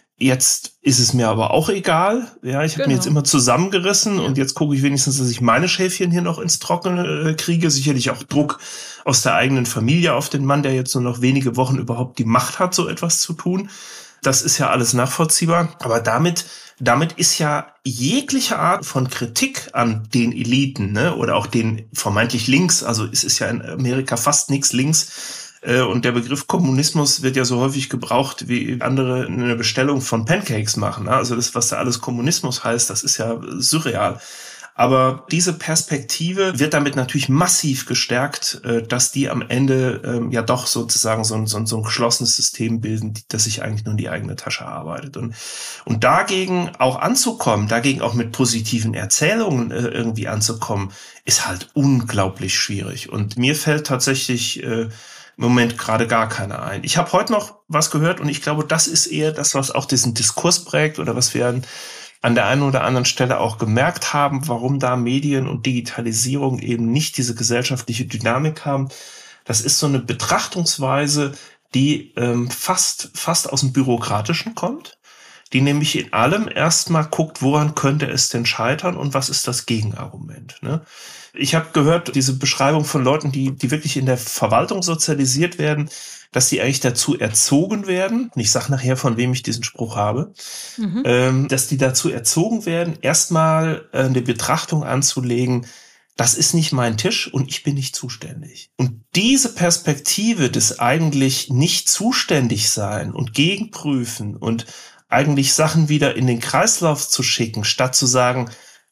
jetzt ist es mir aber auch egal. Ja, ich habe genau. mir jetzt immer zusammengerissen ja. und jetzt gucke ich wenigstens, dass ich meine Schäfchen hier noch ins Trockene äh, kriege. Sicherlich auch Druck aus der eigenen Familie auf den Mann, der jetzt nur noch wenige Wochen überhaupt die Macht hat, so etwas zu tun. Das ist ja alles nachvollziehbar. Aber damit, damit ist ja jegliche Art von Kritik an den Eliten, ne, oder auch den vermeintlich links, also es ist ja in Amerika fast nichts links. Und der Begriff Kommunismus wird ja so häufig gebraucht, wie andere eine Bestellung von Pancakes machen. Also das, was da alles Kommunismus heißt, das ist ja surreal. Aber diese Perspektive wird damit natürlich massiv gestärkt, dass die am Ende ja doch sozusagen so ein, so ein, so ein geschlossenes System bilden, das sich eigentlich nur in die eigene Tasche arbeitet. Und, und dagegen auch anzukommen, dagegen auch mit positiven Erzählungen irgendwie anzukommen, ist halt unglaublich schwierig. Und mir fällt tatsächlich im Moment gerade gar keiner ein. Ich habe heute noch was gehört und ich glaube, das ist eher das, was auch diesen Diskurs prägt oder was wir an, an der einen oder anderen Stelle auch gemerkt haben, warum da Medien und Digitalisierung eben nicht diese gesellschaftliche Dynamik haben. Das ist so eine Betrachtungsweise, die ähm, fast, fast aus dem Bürokratischen kommt, die nämlich in allem erstmal guckt, woran könnte es denn scheitern und was ist das Gegenargument, ne? Ich habe gehört, diese Beschreibung von Leuten, die die wirklich in der Verwaltung sozialisiert werden, dass die eigentlich dazu erzogen werden, und ich sage nachher, von wem ich diesen Spruch habe, mhm. ähm, dass die dazu erzogen werden, erstmal äh, eine Betrachtung anzulegen, das ist nicht mein Tisch und ich bin nicht zuständig. Und diese Perspektive des eigentlich nicht zuständig sein und gegenprüfen und eigentlich Sachen wieder in den Kreislauf zu schicken, statt zu sagen,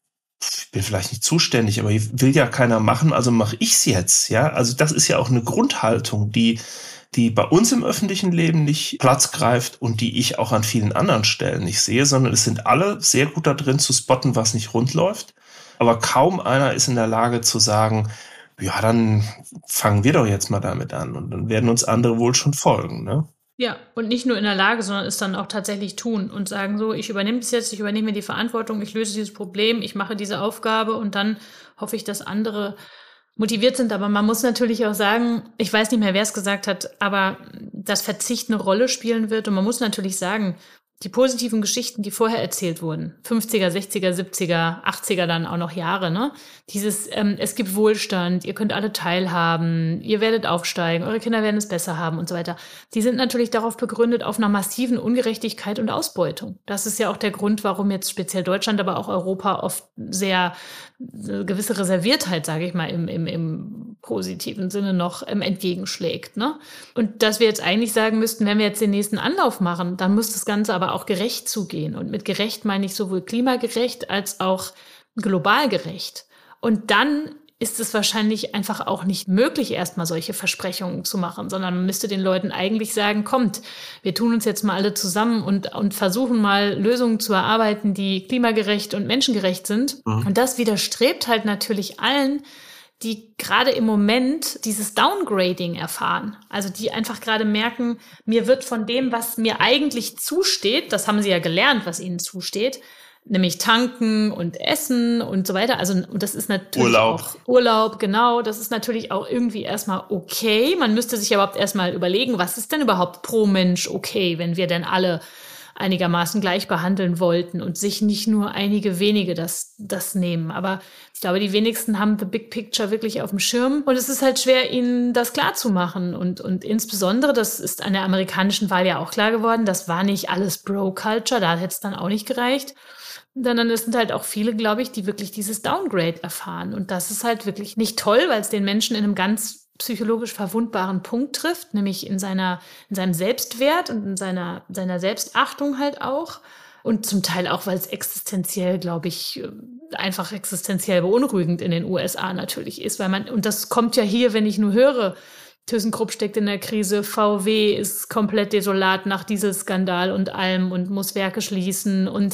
ich bin vielleicht nicht zuständig, aber will ja keiner machen, also mache ich's jetzt, ja. Also das ist ja auch eine Grundhaltung, die, die bei uns im öffentlichen Leben nicht Platz greift und die ich auch an vielen anderen Stellen nicht sehe, sondern es sind alle sehr gut da drin zu spotten, was nicht rund läuft. Aber kaum einer ist in der Lage zu sagen, ja, dann fangen wir doch jetzt mal damit an und dann werden uns andere wohl schon folgen, ne? Ja, und nicht nur in der Lage, sondern es dann auch tatsächlich tun und sagen so, ich übernehme es jetzt, ich übernehme die Verantwortung, ich löse dieses Problem, ich mache diese Aufgabe und dann hoffe ich, dass andere motiviert sind. Aber man muss natürlich auch sagen, ich weiß nicht mehr, wer es gesagt hat, aber dass Verzicht eine Rolle spielen wird und man muss natürlich sagen, die positiven Geschichten, die vorher erzählt wurden, fünfziger, sechziger, siebziger, achtziger dann auch noch Jahre, ne? Dieses, ähm, es gibt Wohlstand, ihr könnt alle teilhaben, ihr werdet aufsteigen, eure Kinder werden es besser haben und so weiter. Die sind natürlich darauf begründet, auf einer massiven Ungerechtigkeit und Ausbeutung. Das ist ja auch der Grund, warum jetzt speziell Deutschland, aber auch Europa oft sehr äh, gewisse Reserviertheit, sage ich mal, im, im, im positiven Sinne noch ähm, entgegenschlägt, ne? Und dass wir jetzt eigentlich sagen müssten, wenn wir jetzt den nächsten Anlauf machen, dann muss das Ganze aber auch gerecht zugehen. Und mit gerecht meine ich sowohl klimagerecht als auch global gerecht. Und dann ist es wahrscheinlich einfach auch nicht möglich, erstmal solche Versprechungen zu machen, sondern man müsste den Leuten eigentlich sagen, kommt, wir tun uns jetzt mal alle zusammen und, und versuchen mal Lösungen zu erarbeiten, die klimagerecht und menschengerecht sind. Mhm. Und das widerstrebt halt natürlich allen, die gerade im Moment dieses Downgrading erfahren. Also die einfach gerade merken, mir wird von dem, was mir eigentlich zusteht, das haben sie ja gelernt, was ihnen zusteht, nämlich tanken und essen und so weiter. Also und das ist natürlich Urlaub. auch Urlaub, genau. Das ist natürlich auch irgendwie erstmal okay. Man müsste sich überhaupt erstmal überlegen, was ist denn überhaupt pro Mensch okay, wenn wir denn alle einigermaßen gleich behandeln wollten und sich nicht nur einige wenige das, das nehmen. Aber ich glaube, die wenigsten haben the big picture wirklich auf dem Schirm. Und es ist halt schwer, ihnen das klar zu machen. Und, und insbesondere, das ist an der amerikanischen Wahl ja auch klar geworden, das war nicht alles Bro-Culture, da hätte es dann auch nicht gereicht. Sondern es sind halt auch viele, glaube ich, die wirklich dieses Downgrade erfahren. Und das ist halt wirklich nicht toll, weil es den Menschen in einem ganz psychologisch verwundbaren Punkt trifft, nämlich in seiner, in seinem Selbstwert und in seiner, seiner Selbstachtung halt auch. Und zum Teil auch, weil es existenziell, glaube ich, einfach existenziell beunruhigend in den U S A natürlich ist, weil man, und das kommt ja hier, wenn ich nur höre, ThyssenKrupp steckt in der Krise, V W ist komplett desolat nach Dieselskandal und allem und muss Werke schließen und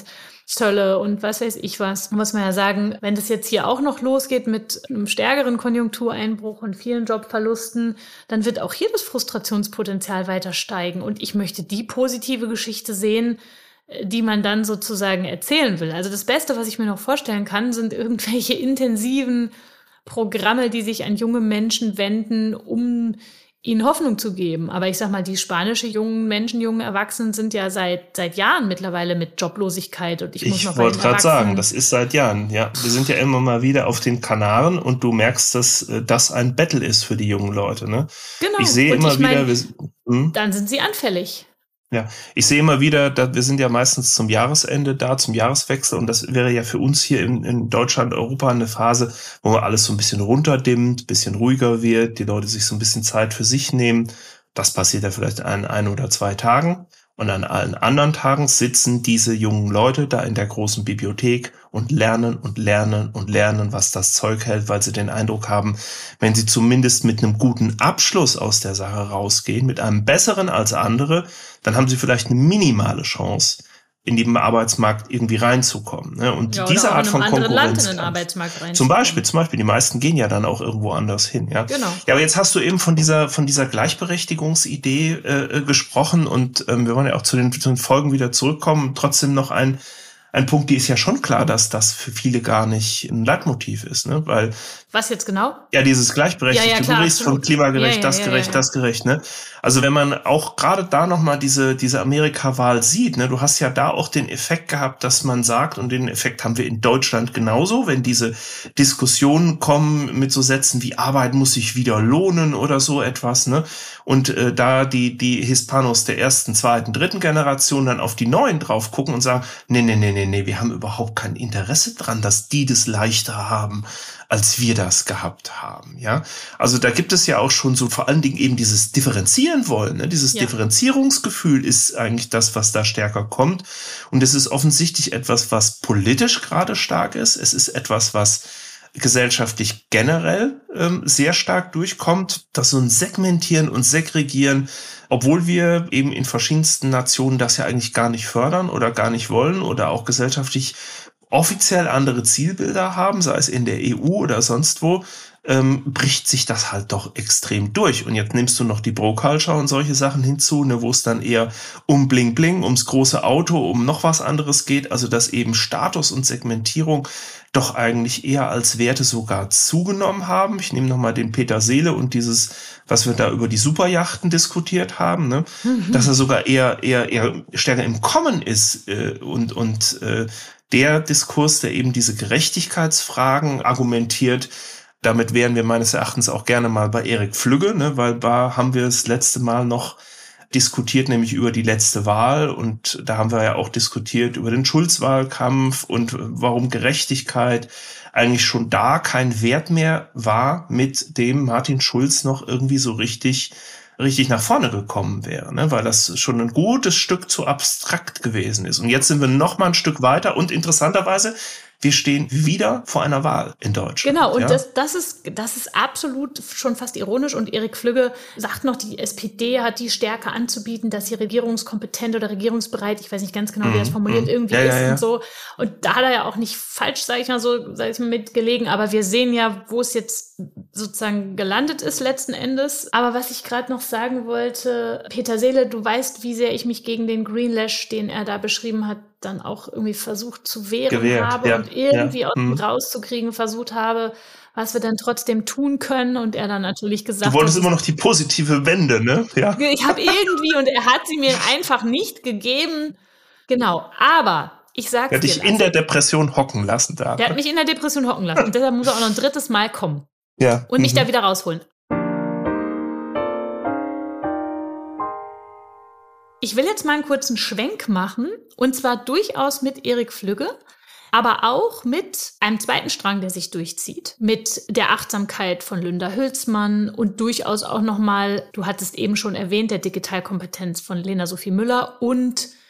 Zölle und was weiß ich was. Muss man ja sagen, wenn das jetzt hier auch noch losgeht mit einem stärkeren Konjunktureinbruch und vielen Jobverlusten, dann wird auch hier das Frustrationspotenzial weiter steigen. Und ich möchte die positive Geschichte sehen, die man dann sozusagen erzählen will. Also das Beste, was ich mir noch vorstellen kann, sind irgendwelche intensiven Programme, die sich an junge Menschen wenden, um ihnen Hoffnung zu geben. Aber ich sag mal, die spanische jungen Menschen, jungen Erwachsenen sind ja seit seit Jahren mittlerweile mit Joblosigkeit. Und ich, muss noch Ich wollte gerade sagen, das ist seit Jahren, ja. Wir sind ja immer mal wieder auf den Kanaren und du merkst, dass das ein Battle ist für die jungen Leute, ne? Genau. Ich sehe und immer ich mein, wieder, wir, hm? dann sind sie anfällig. Ja, ich sehe immer wieder, dass wir sind ja meistens zum Jahresende da, zum Jahreswechsel, und das wäre ja für uns hier in, in Deutschland, Europa eine Phase, wo man alles so ein bisschen runterdimmt, bisschen ruhiger wird, die Leute sich so ein bisschen Zeit für sich nehmen. Das passiert ja vielleicht an ein oder zwei Tagen. Und an allen anderen Tagen sitzen diese jungen Leute da in der großen Bibliothek und lernen und lernen und lernen, was das Zeug hält, weil sie den Eindruck haben, wenn sie zumindest mit einem guten Abschluss aus der Sache rausgehen, mit einem besseren als andere, dann haben sie vielleicht eine minimale Chance, in den Arbeitsmarkt irgendwie reinzukommen. Ne? Und ja, diese Art von Konkurrenz. Land in den Arbeitsmarkt reinzukommen. Zum Beispiel, zum Beispiel, die meisten gehen ja dann auch irgendwo anders hin. Ja, genau. Ja, aber jetzt hast du eben von dieser von dieser Gleichberechtigungsidee äh, gesprochen und ähm, wir wollen ja auch zu den, zu den Folgen wieder zurückkommen. Trotzdem noch ein ein Punkt, die ist ja schon klar, dass das für viele gar nicht ein Leitmotiv ist, ne? Weil was jetzt genau? Ja, dieses Gleichberechtigte, ja, ja, klar, du redest von klimagerecht, ja, ja, das ja, gerecht, ja, ja. das gerecht, ne? Also wenn man auch gerade da nochmal diese diese Amerika-Wahl sieht, ne, du hast ja da auch den Effekt gehabt, dass man sagt, und den Effekt haben wir in Deutschland genauso, wenn diese Diskussionen kommen mit so Sätzen wie Arbeit muss sich wieder lohnen oder so etwas, ne? Und äh, da die die Hispanos der ersten, zweiten, dritten Generation dann auf die Neuen drauf gucken und sagen, nee, nee, nee, nee, nee, wir haben überhaupt kein Interesse dran, dass die das leichter haben, als wir das gehabt haben, ja. Also da gibt es ja auch schon so vor allen Dingen eben dieses Differenzieren wollen, ne? Dieses ja. Differenzierungsgefühl ist eigentlich das, was da stärker kommt. Und es ist offensichtlich etwas, was politisch gerade stark ist. Es ist etwas, was gesellschaftlich generell ähm, sehr stark durchkommt, dass so ein Segmentieren und Segregieren, obwohl wir eben in verschiedensten Nationen das ja eigentlich gar nicht fördern oder gar nicht wollen oder auch gesellschaftlich offiziell andere Zielbilder haben, sei es in der E U oder sonst wo, ähm, bricht sich das halt doch extrem durch. Und jetzt nimmst du noch die Bro-Culture und solche Sachen hinzu, ne, wo es dann eher um Bling-Bling, ums große Auto, um noch was anderes geht, also dass eben Status und Segmentierung doch eigentlich eher als Werte sogar zugenommen haben. Ich nehme nochmal den Peter Seele und dieses, was wir da über die Superjachten diskutiert haben, ne, mhm. dass er sogar eher eher eher stärker im Kommen ist äh, und und äh, der Diskurs, der eben diese Gerechtigkeitsfragen argumentiert, damit wären wir meines Erachtens auch gerne mal bei Erik Flügge, ne, weil da haben wir das letzte Mal noch diskutiert, nämlich über die letzte Wahl, und da haben wir ja auch diskutiert über den Schulz-Wahlkampf und warum Gerechtigkeit eigentlich schon da kein Wert mehr war, mit dem Martin Schulz noch irgendwie so richtig richtig nach vorne gekommen wäre, ne, weil das schon ein gutes Stück zu abstrakt gewesen ist. Und jetzt sind wir noch mal ein Stück weiter und interessanterweise, wir stehen wieder vor einer Wahl in Deutschland. Genau, und ja? das, das ist, das ist absolut schon fast ironisch. Und Erik Flügge sagt noch, die S P D hat die Stärke anzubieten, dass sie regierungskompetent oder regierungsbereit, ich weiß nicht ganz genau, wie er es formuliert, mm, irgendwie ja, ist ja, ja. und so. Und da hat er ja auch nicht falsch, sage ich mal so, sag ich mal, mitgelegen. Aber wir sehen ja, wo es jetzt sozusagen gelandet ist letzten Endes. Aber was ich gerade noch sagen wollte, Peter Seele, du weißt, wie sehr ich mich gegen den Greenlash, den er da beschrieben hat, dann auch irgendwie versucht zu wehren Gewehrt, habe ja, und irgendwie ja, aus ihm hm. rauszukriegen versucht habe, was wir dann trotzdem tun können. Und er dann natürlich gesagt hat... Du wolltest immer noch die positive Wende, ne? Ja. Ich habe irgendwie, und er hat sie mir einfach nicht gegeben. Genau, aber ich sag's dir. Er hat dich in der Depression hocken lassen da. Der hat mich in der Depression hocken lassen und deshalb muss er auch noch ein drittes Mal kommen. Ja. Und mich mhm. da wieder rausholen. Ich will jetzt mal einen kurzen Schwenk machen, und zwar durchaus mit Erik Flügge, aber auch mit einem zweiten Strang, der sich durchzieht, mit der Achtsamkeit von Lynda Hülsmann und durchaus auch nochmal, du hattest eben schon erwähnt, der Digitalkompetenz von Lena Sophie Müller und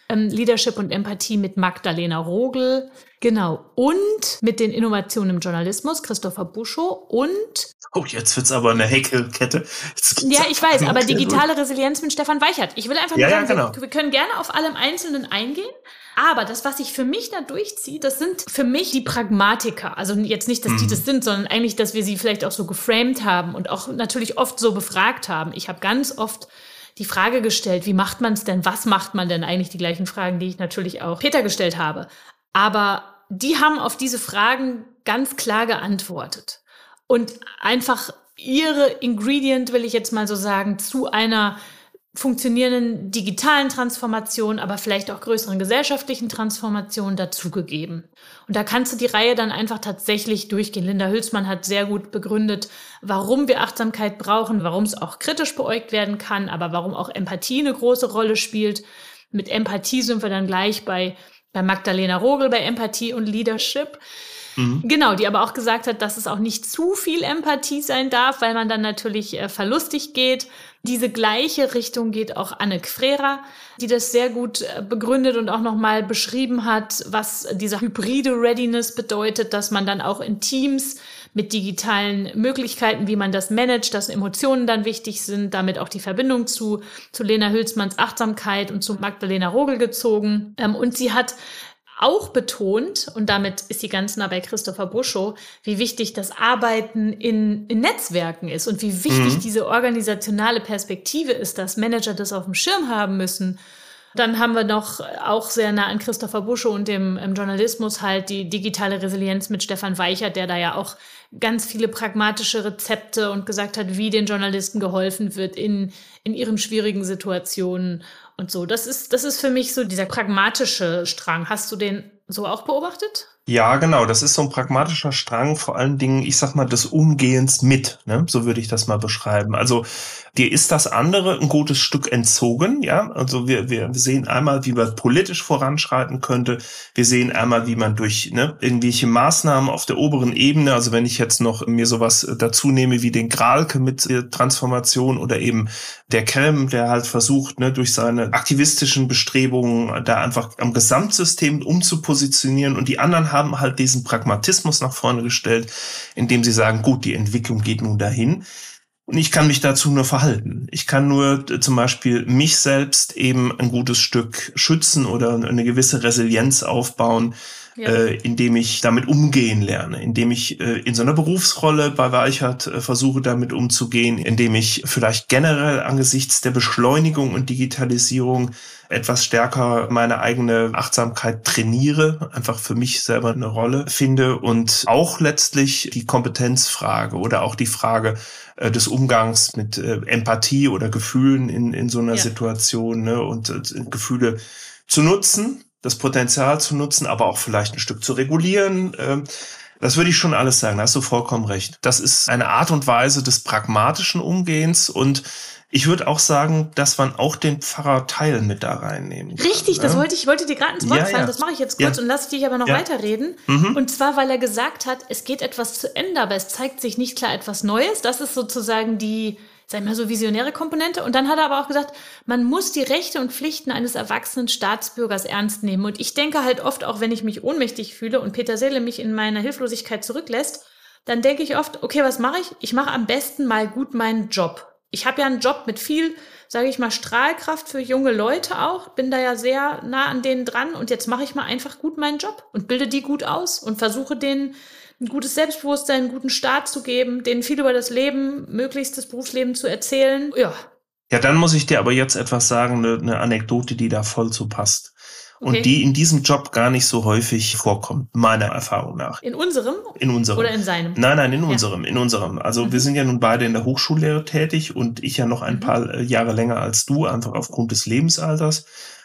ähm, Leadership und Empathie mit Magdalena Rogel. Genau. Und mit den Innovationen im Journalismus, Christopher Buschow. Und oh, jetzt wird's aber eine Häkelkette. Ja, ich weiß, aber digitale Resilienz mit Stefan Weichert. Ich will einfach nur ja, sagen, ja, genau. wir, wir können gerne auf allem Einzelnen eingehen. Aber das, was sich für mich da durchzieht, das sind für mich die Pragmatiker. Also jetzt nicht, dass mhm. die das sind, sondern eigentlich, dass wir sie vielleicht auch so geframed haben und auch natürlich oft so befragt haben. Ich habe ganz oft die Frage gestellt, wie macht man es denn? Was macht man denn? Eigentlich die gleichen Fragen, die ich natürlich auch Peter gestellt habe. Aber die haben auf diese Fragen ganz klar geantwortet. Und einfach ihre Ingredient, will ich jetzt mal so sagen, zu einer funktionierenden digitalen Transformation, aber vielleicht auch größeren gesellschaftlichen Transformationen dazugegeben. Und da kannst du die Reihe dann einfach tatsächlich durchgehen. Linda Hülsmann hat sehr gut begründet, warum wir Achtsamkeit brauchen, warum es auch kritisch beäugt werden kann, aber warum auch Empathie eine große Rolle spielt. Mit Empathie sind wir dann gleich bei, bei Magdalena Rogel, bei Empathie und Leadership. Mhm. Genau, die aber auch gesagt hat, dass es auch nicht zu viel Empathie sein darf, weil man dann natürlich äh, verlustig geht. Diese gleiche Richtung geht auch Anne Gfrera, die das sehr gut äh, begründet und auch nochmal beschrieben hat, was diese hybride Readiness bedeutet, dass man dann auch in Teams mit digitalen Möglichkeiten, wie man das managt, dass Emotionen dann wichtig sind, damit auch die Verbindung zu, zu Lena Hülsmanns Achtsamkeit und zu Magdalena Rogel gezogen. Ähm, und sie hat auch betont, und damit ist sie ganz nah bei Christopher Buschow, wie wichtig das Arbeiten in, in Netzwerken ist und wie wichtig mhm. diese organisationale Perspektive ist, dass Manager das auf dem Schirm haben müssen. Dann haben wir noch auch sehr nah an Christopher Buschow und dem im Journalismus halt die digitale Resilienz mit Stefan Weichert, der da ja auch ganz viele pragmatische Rezepte und gesagt hat, wie den Journalisten geholfen wird in, in ihren schwierigen Situationen und so. Das ist, das ist für mich so dieser pragmatische Strang. Hast du den so auch beobachtet? Ja, genau. Das ist so ein pragmatischer Strang, vor allen Dingen, ich sag mal, des Umgehens mit, ne? So würde ich das mal beschreiben. Also, dir ist das andere ein gutes Stück entzogen, ja? Also, wir, wir sehen einmal, wie man politisch voranschreiten könnte. Wir sehen einmal, wie man durch, ne, irgendwelche Maßnahmen auf der oberen Ebene, also wenn ich jetzt noch mir sowas dazu nehme wie den Gralke mit Transformation oder eben der Kelm, der halt versucht, ne, durch seine aktivistischen Bestrebungen da einfach am Gesamtsystem umzupositionieren, und die anderen haben halt diesen Pragmatismus nach vorne gestellt, indem sie sagen, gut, die Entwicklung geht nun dahin. Und ich kann mich dazu nur verhalten. Ich kann nur zum Beispiel mich selbst eben ein gutes Stück schützen oder eine gewisse Resilienz aufbauen, ja. äh, indem ich damit umgehen lerne, indem ich äh, in so einer Berufsrolle bei Weichert äh, versuche, damit umzugehen, indem ich vielleicht generell angesichts der Beschleunigung und Digitalisierung etwas stärker meine eigene Achtsamkeit trainiere, einfach für mich selber eine Rolle finde, und auch letztlich die Kompetenzfrage oder auch die Frage äh, des Umgangs mit äh, Empathie oder Gefühlen in in so einer ja. Situation, ne, und äh, Gefühle zu nutzen, das Potenzial zu nutzen, aber auch vielleicht ein Stück zu regulieren. Äh, Das würde ich schon alles sagen, da hast du vollkommen recht. Das ist eine Art und Weise des pragmatischen Umgehens, und ich würde auch sagen, dass man auch den Pfarrer Teil mit da reinnehmen kann. Richtig, das ne? wollte ich, wollte dir gerade ins Wort ja, fallen. ja. Das mache ich jetzt kurz ja. und lasse dich aber noch ja. weiterreden. Mhm. Und zwar, weil er gesagt hat, es geht etwas zu Ende, aber es zeigt sich nicht klar etwas Neues. Das ist sozusagen die, sag ich mal, so visionäre Komponente. Und dann hat er aber auch gesagt, man muss die Rechte und Pflichten eines erwachsenen Staatsbürgers ernst nehmen. Und ich denke halt oft, auch wenn ich mich ohnmächtig fühle und Peter Seele mich in meiner Hilflosigkeit zurücklässt, dann denke ich oft, okay, was mache ich? Ich mache am besten mal gut meinen Job. Ich habe ja einen Job mit viel, sage ich mal, Strahlkraft für junge Leute auch, bin da ja sehr nah an denen dran, und jetzt mache ich mal einfach gut meinen Job und bilde die gut aus und versuche denen ein gutes Selbstbewusstsein, einen guten Start zu geben, denen viel über das Leben, möglichst das Berufsleben zu erzählen. Ja. Ja, dann muss ich dir aber jetzt etwas sagen, eine, eine Anekdote, die da voll zu passt. Und okay. die in diesem Job gar nicht so häufig vorkommt, meiner Erfahrung nach. In unserem? In unserem. Oder in seinem? Nein, nein, in ja. unserem, in unserem. Also mhm. wir sind ja nun beide in der Hochschullehre tätig, und ich ja noch ein mhm. paar Jahre länger als du, einfach aufgrund des Lebensalters.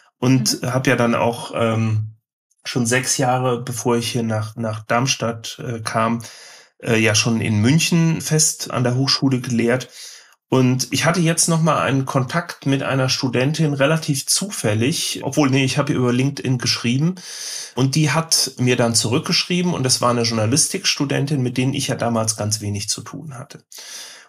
Und mhm. habe ja dann auch ähm, schon sechs Jahre, bevor ich hier nach nach Darmstadt äh, kam, äh, ja schon in München fest an der Hochschule gelehrt. Und ich hatte jetzt noch mal einen Kontakt mit einer Studentin, relativ zufällig, obwohl, nee, ich habe ihr über LinkedIn geschrieben, und die hat mir dann zurückgeschrieben, und das war eine Journalistikstudentin, mit denen ich ja damals ganz wenig zu tun hatte.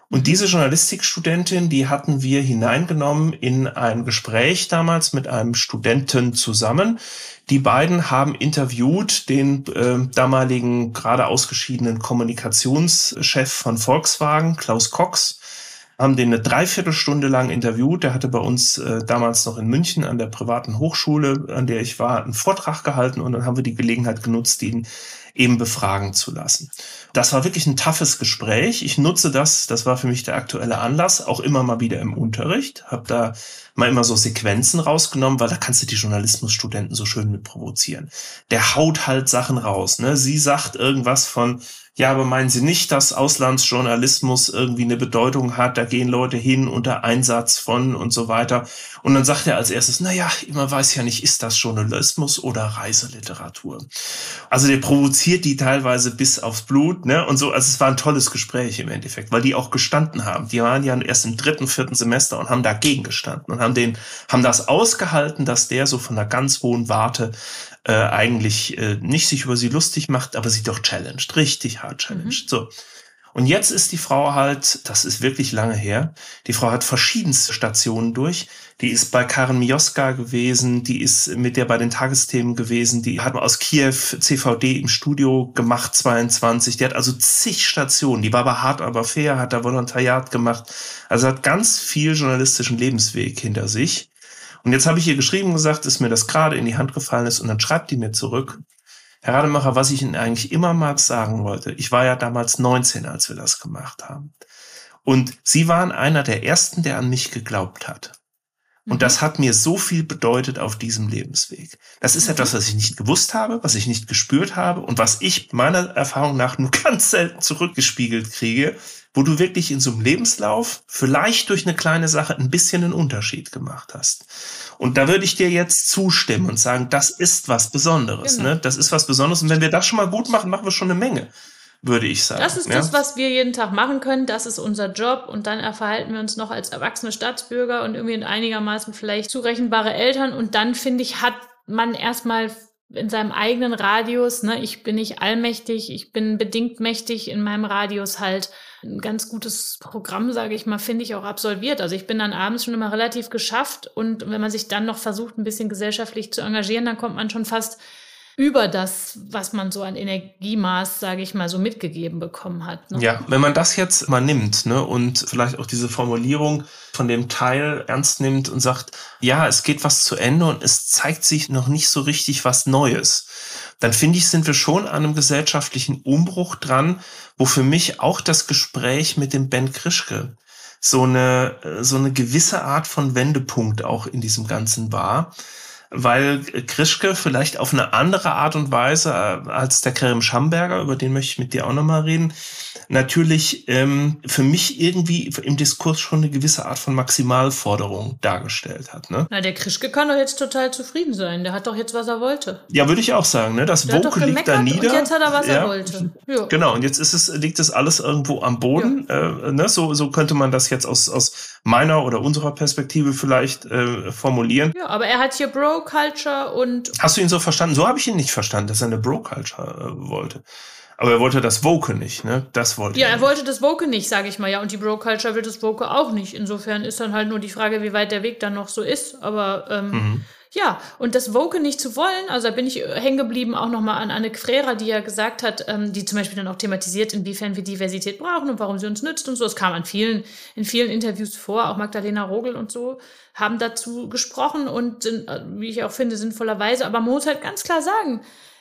Und diese Journalistikstudentin, die hatten wir hineingenommen in ein Gespräch damals mit einem Studenten zusammen. Die beiden haben interviewt den äh, damaligen gerade ausgeschiedenen Kommunikationschef von Volkswagen, Klaus Cox, haben den eine Dreiviertelstunde lang interviewt. Der hatte bei uns äh, damals noch in München an der privaten Hochschule, an der ich war, einen Vortrag gehalten und dann haben wir die Gelegenheit genutzt, ihn eben befragen zu lassen. Das war wirklich ein toughes Gespräch. Ich nutze das, das war für mich der aktuelle Anlass, auch immer mal wieder im Unterricht. Habe da mal immer so Sequenzen rausgenommen, weil da kannst du die Journalismusstudenten so schön mit provozieren. Der haut halt Sachen raus, ne? Sie sagt irgendwas von, ja, aber meinen Sie nicht, dass Auslandsjournalismus irgendwie eine Bedeutung hat? Da gehen Leute hin unter Einsatz von und so weiter. Und dann sagt er als erstes, na ja, man weiß ja nicht, ist das Journalismus oder Reiseliteratur? Also der provoziert die teilweise bis aufs Blut, ne? Und so, also es war ein tolles Gespräch im Endeffekt, weil die auch gestanden haben. Die waren ja erst im dritten, vierten Semester und haben dagegen gestanden und haben den, haben das ausgehalten, dass der so von einer ganz hohen Warte äh, eigentlich äh, nicht sich über sie lustig macht, aber sie doch challenged, richtig hart challenged. Mhm. So. Und jetzt ist die Frau halt, das ist wirklich lange her, die Frau hat verschiedenste Stationen durch. Die ist bei Karen Mioska gewesen, die ist mit der bei den Tagesthemen gewesen, die hat aus Kiew C V D im Studio gemacht, zweiundzwanzig. Die hat also zig Stationen, die war bei Hart aber fair, hat da Volontariat gemacht. Also hat ganz viel journalistischen Lebensweg hinter sich. Und jetzt habe ich ihr geschrieben und gesagt, dass mir das gerade in die Hand gefallen ist und dann schreibt die mir zurück. Herr Rademacher, was ich Ihnen eigentlich immer mal sagen wollte, ich war ja damals neunzehn, als wir das gemacht haben. Und Sie waren einer der Ersten, der an mich geglaubt hat. Und das hat mir so viel bedeutet auf diesem Lebensweg. Das ist etwas, was ich nicht gewusst habe, was ich nicht gespürt habe und was ich meiner Erfahrung nach nur ganz selten zurückgespiegelt kriege, wo du wirklich in so einem Lebenslauf vielleicht durch eine kleine Sache ein bisschen einen Unterschied gemacht hast. Und da würde ich dir jetzt zustimmen und sagen, das ist was Besonderes. Genau. Ne? Das ist was Besonderes. Und wenn wir das schon mal gut machen, machen wir schon eine Menge, würde ich sagen. Das ist ja das, was wir jeden Tag machen können. Das ist unser Job. Und dann verhalten wir uns noch als erwachsene Staatsbürger und irgendwie einigermaßen vielleicht zurechenbare Eltern. Und dann, finde ich, hat man erstmal in seinem eigenen Radius, ne, ich bin nicht allmächtig, ich bin bedingt mächtig, in meinem Radius halt ein ganz gutes Programm, sage ich mal, finde ich auch absolviert. Also ich bin dann abends schon immer relativ geschafft. Und wenn man sich dann noch versucht, ein bisschen gesellschaftlich zu engagieren, dann kommt man schon fast über das, was man so an Energiemaß, sage ich mal, so mitgegeben bekommen hat. Ne? Ja, wenn man das jetzt mal nimmt, ne, und vielleicht auch diese Formulierung von dem Teil ernst nimmt und sagt, ja, es geht was zu Ende und es zeigt sich noch nicht so richtig was Neues, dann finde ich, sind wir schon an einem gesellschaftlichen Umbruch dran, wo für mich auch das Gespräch mit dem Ben Krischke so eine, so eine gewisse Art von Wendepunkt auch in diesem Ganzen war. Weil Krischke vielleicht auf eine andere Art und Weise als der Kerem Schamberger, über den möchte ich mit dir auch nochmal reden, natürlich ähm, für mich irgendwie im Diskurs schon eine gewisse Art von Maximalforderung dargestellt hat. Ne? Na, der Krischke kann doch jetzt total zufrieden sein. Der hat doch jetzt, was er wollte. Ja, würde ich auch sagen. Ne? Das Woke liegt da nieder. Und jetzt hat er, was ja. er wollte. Ja. Genau, und jetzt ist es, liegt es alles irgendwo am Boden. Ja. Äh, ne? so, so könnte man das jetzt aus, aus meiner oder unserer Perspektive vielleicht äh, formulieren. Ja, aber er hat hier Bro-Culture und... Hast du ihn so verstanden? So habe ich ihn nicht verstanden, dass er eine Bro-Culture äh, wollte. Aber er wollte das Woke nicht, ne? Das wollte ja, er. Ja, er wollte das Woke nicht, sage ich mal, ja. Und die Bro-Culture will das Woke auch nicht. Insofern ist dann halt nur die Frage, wie weit der Weg dann noch so ist. Aber ähm, mhm. ja, und das Woke nicht zu wollen, also da bin ich hängen geblieben auch nochmal an Anne Frera, die ja gesagt hat, ähm, die zum Beispiel dann auch thematisiert, inwiefern wir Diversität brauchen und warum sie uns nützt und so. Es kam an vielen, in vielen Interviews vor, auch Magdalena Rogel und so haben dazu gesprochen und sind, wie ich auch finde, sinnvollerweise. Aber man muss halt ganz klar sagen,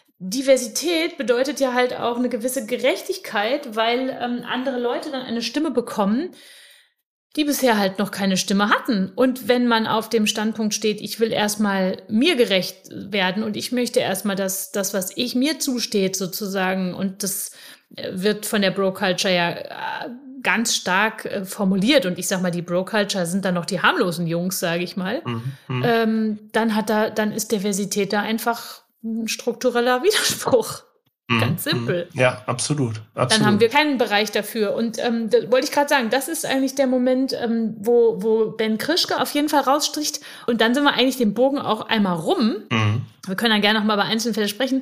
Diversität bedeutet ja halt auch eine gewisse Gerechtigkeit, weil ähm, andere Leute dann eine Stimme bekommen, die bisher halt noch keine Stimme hatten. Und wenn man auf dem Standpunkt steht, ich will erstmal mir gerecht werden und ich möchte erstmal das, das, was ich mir zusteht sozusagen, und das wird von der Bro-Culture ja ganz stark äh, formuliert, und ich sag mal, die Bro-Culture sind dann noch die harmlosen Jungs, sage ich mal, mhm. ähm, dann hat da, dann ist Diversität da einfach ein struktureller Widerspruch. Mhm. Ganz simpel. Ja, absolut. absolut. Dann haben wir keinen Bereich dafür. Und ähm, da wollte ich gerade sagen, das ist eigentlich der Moment, ähm, wo, wo Ben Krischke auf jeden Fall rausstricht. Und dann sind wir eigentlich den Bogen auch einmal rum. Mhm. Wir können dann gerne noch mal bei einzelnen Fällen sprechen.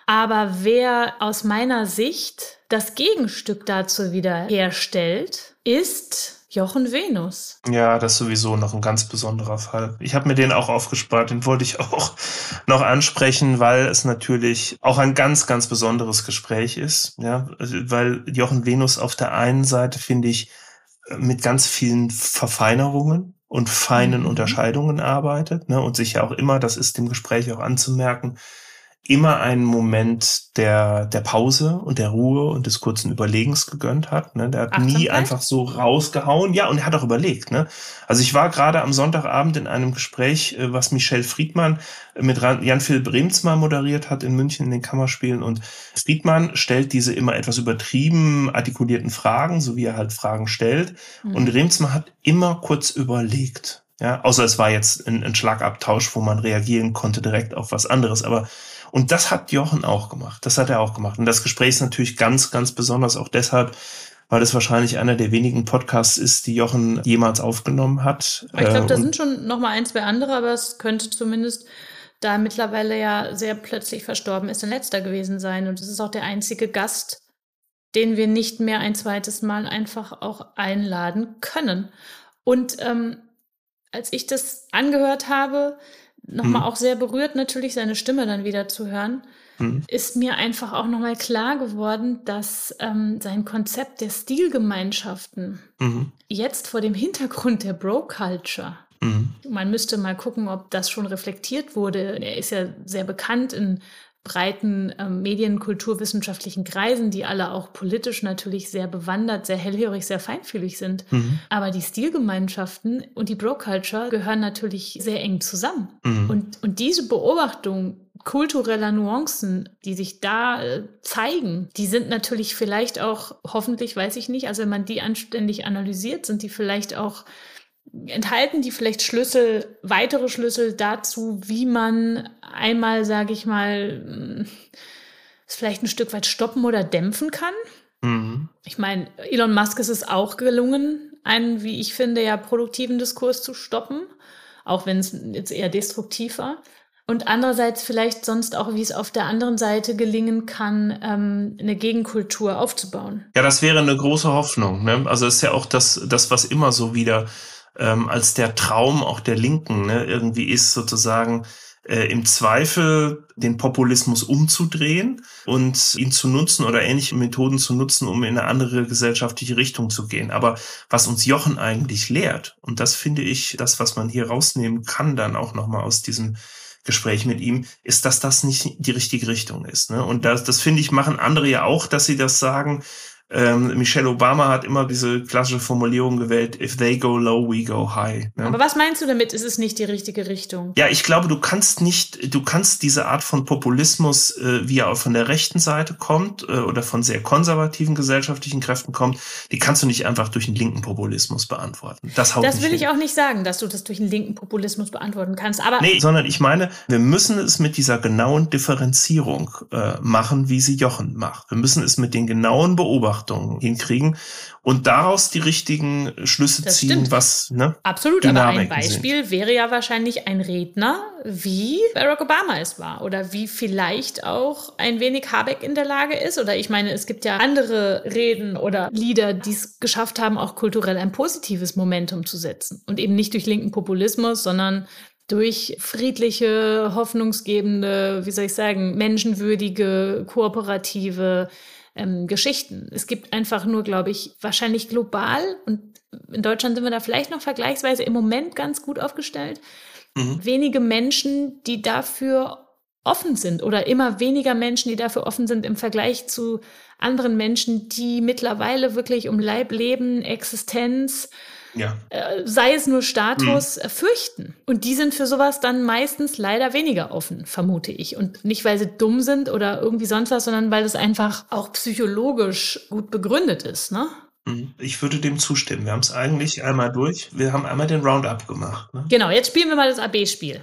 Aber wer aus meiner Sicht das Gegenstück dazu wieder herstellt, ist Jochen Venus. Ja, das ist sowieso noch ein ganz besonderer Fall. Ich habe mir den auch aufgespart, den wollte ich auch noch ansprechen, weil es natürlich auch ein ganz, ganz besonderes Gespräch ist. Ja, weil Jochen Venus auf der einen Seite, finde ich, mit ganz vielen Verfeinerungen und feinen mhm. Unterscheidungen arbeitet, ne, und sich ja auch immer, das ist dem Gespräch auch anzumerken, immer einen Moment der der Pause und der Ruhe und des kurzen Überlegens gegönnt hat. Ne? Der hat Achtsamkeit? nie einfach so rausgehauen. Ja, und er hat auch überlegt. Ne? Also ich war gerade am Sonntagabend in einem Gespräch, was Michel Friedmann mit Jan-Philipp Remzma moderiert hat in München in den Kammerspielen. Und Friedmann stellt diese immer etwas übertrieben artikulierten Fragen, so wie er halt Fragen stellt. Mhm. Und Remzma hat immer kurz überlegt. Ja, außer es war jetzt ein, ein Schlagabtausch, wo man reagieren konnte direkt auf was anderes. Aber und das hat Jochen auch gemacht. Das hat er auch gemacht. Und das Gespräch ist natürlich ganz, ganz besonders auch deshalb, weil es wahrscheinlich einer der wenigen Podcasts ist, die Jochen jemals aufgenommen hat. Ich glaube, da sind schon noch mal ein, zwei andere, aber es könnte zumindest, da er mittlerweile ja sehr plötzlich verstorben ist, ein letzter gewesen sein. Und es ist auch der einzige Gast, den wir nicht mehr ein zweites Mal einfach auch einladen können. Und ähm, als ich das angehört habe, nochmal hm. auch sehr berührt, natürlich seine Stimme dann wieder zu hören, hm. ist mir einfach auch nochmal klar geworden, dass ähm, sein Konzept der Stilgemeinschaften hm. jetzt vor dem Hintergrund der Bro-Culture, hm. man müsste mal gucken, ob das schon reflektiert wurde. Er ist ja sehr bekannt in breiten ähm, medien-, kulturwissenschaftlichen Kreisen, die alle auch politisch natürlich sehr bewandert, sehr hellhörig, sehr feinfühlig sind. Mhm. Aber die Stilgemeinschaften und die Bro-Culture gehören natürlich sehr eng zusammen. Mhm. Und, und diese Beobachtung kultureller Nuancen, die sich da äh, zeigen, die sind natürlich vielleicht auch, hoffentlich, weiß ich nicht, also wenn man die anständig analysiert, sind die vielleicht auch enthalten die vielleicht Schlüssel, weitere Schlüssel dazu, wie man einmal, sage ich mal, es vielleicht ein Stück weit stoppen oder dämpfen kann. Mhm. Ich meine, Elon Musk ist es auch gelungen, einen, wie ich finde, ja produktiven Diskurs zu stoppen, auch wenn es jetzt eher destruktiv war. Und andererseits vielleicht sonst auch, wie es auf der anderen Seite gelingen kann, ähm, eine Gegenkultur aufzubauen. Ja, das wäre eine große Hoffnung. Ne? Also es ist ja auch das, das, was immer so wieder ähm, als der Traum auch der Linken, ne, irgendwie ist, sozusagen äh, im Zweifel den Populismus umzudrehen und ihn zu nutzen oder ähnliche Methoden zu nutzen, um in eine andere gesellschaftliche Richtung zu gehen. Aber was uns Jochen eigentlich lehrt, und das finde ich, das, was man hier rausnehmen kann, dann auch nochmal aus diesem Gespräch mit ihm, ist, dass das nicht die richtige Richtung ist. Ne? Und das, das finde ich, machen andere ja auch, dass sie das sagen. Ähm, Michelle Obama hat immer diese klassische Formulierung gewählt, if they go low, we go high. Ne? Aber was meinst du damit, ist es nicht die richtige Richtung? Ja, ich glaube, du kannst nicht, du kannst diese Art von Populismus, äh, wie er auch von der rechten Seite kommt äh, oder von sehr konservativen gesellschaftlichen Kräften kommt, die kannst du nicht einfach durch einen linken Populismus beantworten. Das haut Das nicht will hin. ich auch nicht sagen, dass du das durch einen linken Populismus beantworten kannst. Aber nee, sondern ich meine, wir müssen es mit dieser genauen Differenzierung äh, machen, wie sie Jochen macht. Wir müssen es mit den genauen Beobachtungen hinkriegen und daraus die richtigen Schlüsse das ziehen, stimmt. was ne, absolut, Dynamiken aber ein Beispiel sind. Wäre ja wahrscheinlich ein Redner, wie Barack Obama es war oder wie vielleicht auch ein wenig Habeck in der Lage ist. Oder ich meine, es gibt ja andere Reden oder Lieder, die es geschafft haben, auch kulturell ein positives Momentum zu setzen und eben nicht durch linken Populismus, sondern durch friedliche, hoffnungsgebende, wie soll ich sagen, menschenwürdige, kooperative Ähm, Geschichten. Es gibt einfach nur, glaube ich, wahrscheinlich global, und in Deutschland sind wir da vielleicht noch vergleichsweise im Moment ganz gut aufgestellt, mhm. wenige Menschen, die dafür offen sind oder immer weniger Menschen, die dafür offen sind im Vergleich zu anderen Menschen, die mittlerweile wirklich um Leib, Leben, Existenz, ja. äh, sei es nur Status, mhm. fürchten. Und die sind für sowas dann meistens leider weniger offen, vermute ich. Und nicht, weil sie dumm sind oder irgendwie sonst was, sondern weil es einfach auch psychologisch gut begründet ist, ne? Ich würde dem zustimmen. Wir haben es eigentlich einmal durch. Wir haben einmal den Roundup gemacht. Ne? Genau, jetzt spielen wir mal das A B-Spiel.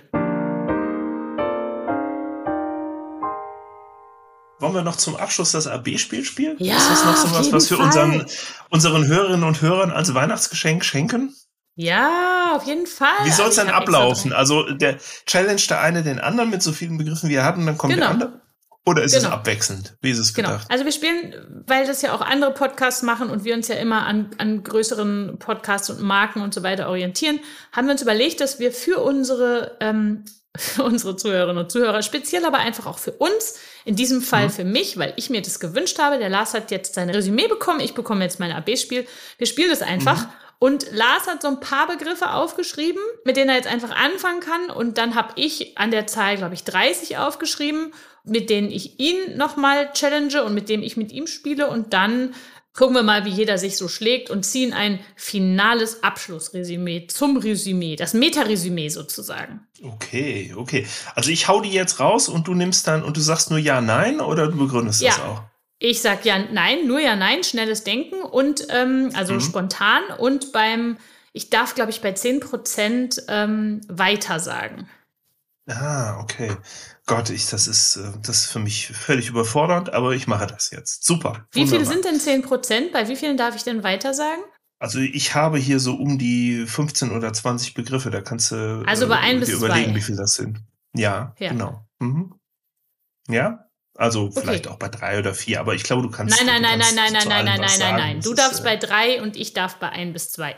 Wollen wir noch zum Abschluss das A B-Spiel spielen? Ja, ist das noch so was, was wir Fall. unseren, unseren Hörerinnen und Hörern als Weihnachtsgeschenk schenken? Ja, auf jeden Fall. Wie soll es also denn ablaufen? Also der challenge der eine den anderen mit so vielen Begriffen, wie er hat, und dann kommt genau. der andere? Oder ist Genau. es abwechselnd? Wie ist es Genau. gedacht? Also wir spielen, weil das ja auch andere Podcasts machen und wir uns ja immer an, an größeren Podcasts und Marken und so weiter orientieren, haben wir uns überlegt, dass wir für unsere, ähm, für unsere Zuhörerinnen und Zuhörer, speziell aber einfach auch für uns, in diesem Fall mhm. für mich, weil ich mir das gewünscht habe, der Lars hat jetzt sein Resümee bekommen, ich bekomme jetzt mein A B-Spiel, wir spielen das einfach. Mhm. Und Lars hat so ein paar Begriffe aufgeschrieben, mit denen er jetzt einfach anfangen kann. Und dann habe ich an der Zahl, glaube ich, dreißig aufgeschrieben, mit denen ich ihn nochmal challenge und mit dem ich mit ihm spiele. Und dann gucken wir mal, wie jeder sich so schlägt und ziehen ein finales Abschlussresümee zum Resümee, das Meta-Resümee sozusagen. Okay, okay. Also ich hau die jetzt raus und du nimmst dann, und du sagst nur ja, nein oder du begründest ja. das auch? Ich sag ja, nein, nur ja, nein, schnelles Denken und ähm, also mhm. spontan und beim, ich darf, glaube ich, bei zehn Prozent ähm, weiter sagen. Ah, okay. Gott, ich, das ist, das ist für mich völlig überfordernd, aber ich mache das jetzt. Super. Wie viel sind denn zehn Prozent? Bei wie vielen darf ich denn weiter sagen? Also ich habe hier so um die fünfzehn oder zwanzig Begriffe, da kannst du also bei ein äh, bis dir überlegen, zwei. wie viel das sind. Ja, ja. genau. Mhm. Ja? Also okay. vielleicht auch bei drei oder vier, aber ich glaube, du kannst. Nein, nein, du nein, kannst nein, nein, nein, nein, nein, nein, nein. Du darfst ist, bei drei und ich darf bei ein bis zwei.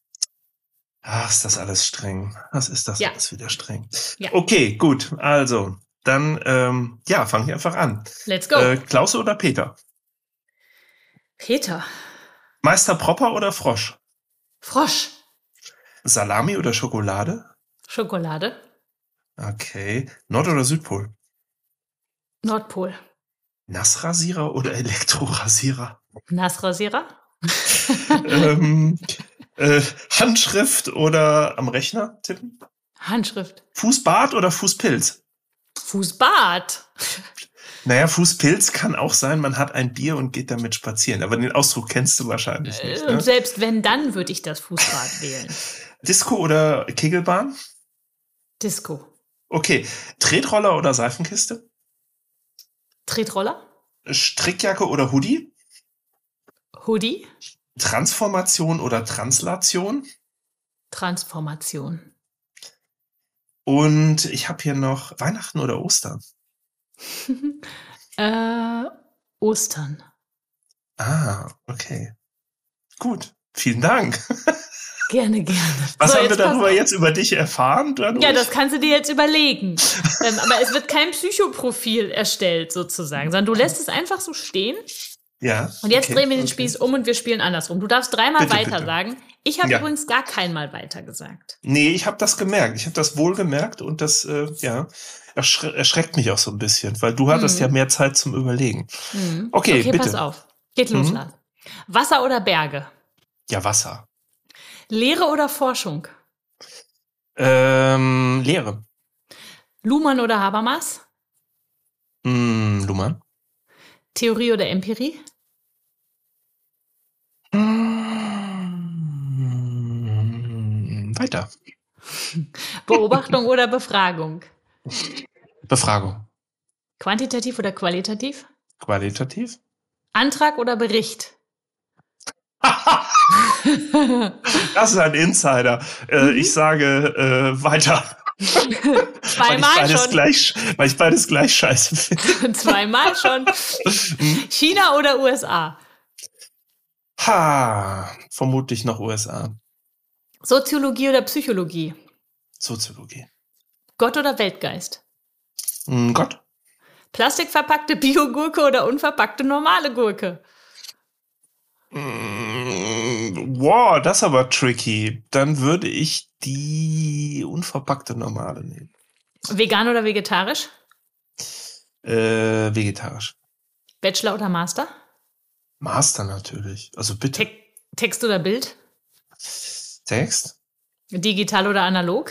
Ach, ist das alles streng. Was ist das ja. alles wieder streng? Ja. Okay, gut. Also, dann, ähm, ja, fange ich einfach an. Let's go. Äh, Klause oder Peter? Peter. Meister Propper oder Frosch? Frosch. Salami oder Schokolade? Schokolade. Okay. Nord- oder Südpol? Nordpol. Nassrasierer oder Elektrorasierer? Nassrasierer. ähm, äh, Handschrift oder am Rechner tippen? Handschrift. Fußbad oder Fußpilz? Fußbad. Naja, Fußpilz kann auch sein, man hat ein Bier und geht damit spazieren. Aber den Ausdruck kennst du wahrscheinlich nicht. Und ne? selbst wenn, dann würde ich das Fußbad wählen. Disco oder Kegelbahn? Disco. Okay. Tretroller oder Seifenkiste? Tretroller. Strickjacke oder Hoodie? Hoodie. Transformation oder Translation? Transformation. Und ich habe hier noch Weihnachten oder Ostern? äh, Ostern. Ah, okay. Gut, vielen Dank. Gerne, gerne. Was so, haben wir darüber jetzt über dich erfahren? Dadurch? Ja, das kannst du dir jetzt überlegen. ähm, aber es wird kein Psychoprofil erstellt sozusagen, sondern du lässt es einfach so stehen. Ja. Und jetzt okay, drehen wir den okay. Spieß um und wir spielen andersrum. Du darfst dreimal Bitte, weiter bitte. sagen. Ich habe Ja. übrigens gar keinmal weiter gesagt. Nee, ich habe das gemerkt. Ich habe das wohl gemerkt und das, äh, ja, erschre- erschreckt mich auch so ein bisschen, weil du hattest Mhm. ja mehr Zeit zum Überlegen. Mhm. Okay, okay, bitte. pass auf. Geht los, Mhm. Lars. Wasser oder Berge? Ja, Wasser. Lehre oder Forschung? Ähm, Lehre. Luhmann oder Habermas? Hm, Luhmann. Theorie oder Empirie? Hm, weiter. Beobachtung oder Befragung? Befragung. Quantitativ oder qualitativ? Qualitativ. Antrag oder Bericht? Das ist ein Insider. Äh, Mhm. Ich sage äh, weiter. Weil ich, Zweimal beides schon. gleich, weil ich beides gleich scheiße finde. Zweimal schon. China oder U S A? Ha, vermutlich noch U S A. Soziologie oder Psychologie? Soziologie. Gott oder Weltgeist? Hm, Gott. Plastikverpackte Biogurke oder unverpackte normale Gurke? Mm, Wow, das ist aber tricky. Dann würde ich die unverpackte normale nehmen. Vegan oder vegetarisch? Äh, vegetarisch. Bachelor oder Master? Master natürlich. Also bitte. Te- Text oder Bild? Text? Digital oder analog?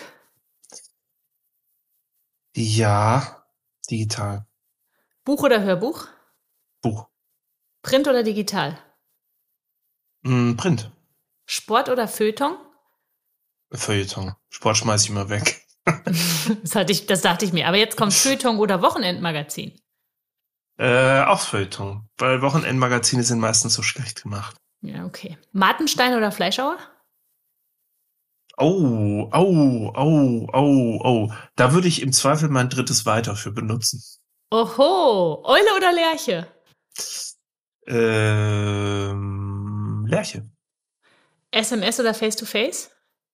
Ja, digital. Buch oder Hörbuch? Buch. Print oder digital? Mm, Print. Sport oder Feuilleton? Feuilleton. Sport schmeiß ich immer weg. Das, hatte ich, das dachte ich mir. Aber jetzt kommt Feuilleton oder Wochenendmagazin. Äh, auch Feuilleton. Weil Wochenendmagazine sind meistens so schlecht gemacht. Ja, okay. Martenstein oder Fleischhauer? Oh, oh, oh, oh, oh. Da würde ich im Zweifel mein drittes Weiter für benutzen. Oho, Eule oder Lerche? Ähm, Lerche. S M S oder Face-to-Face?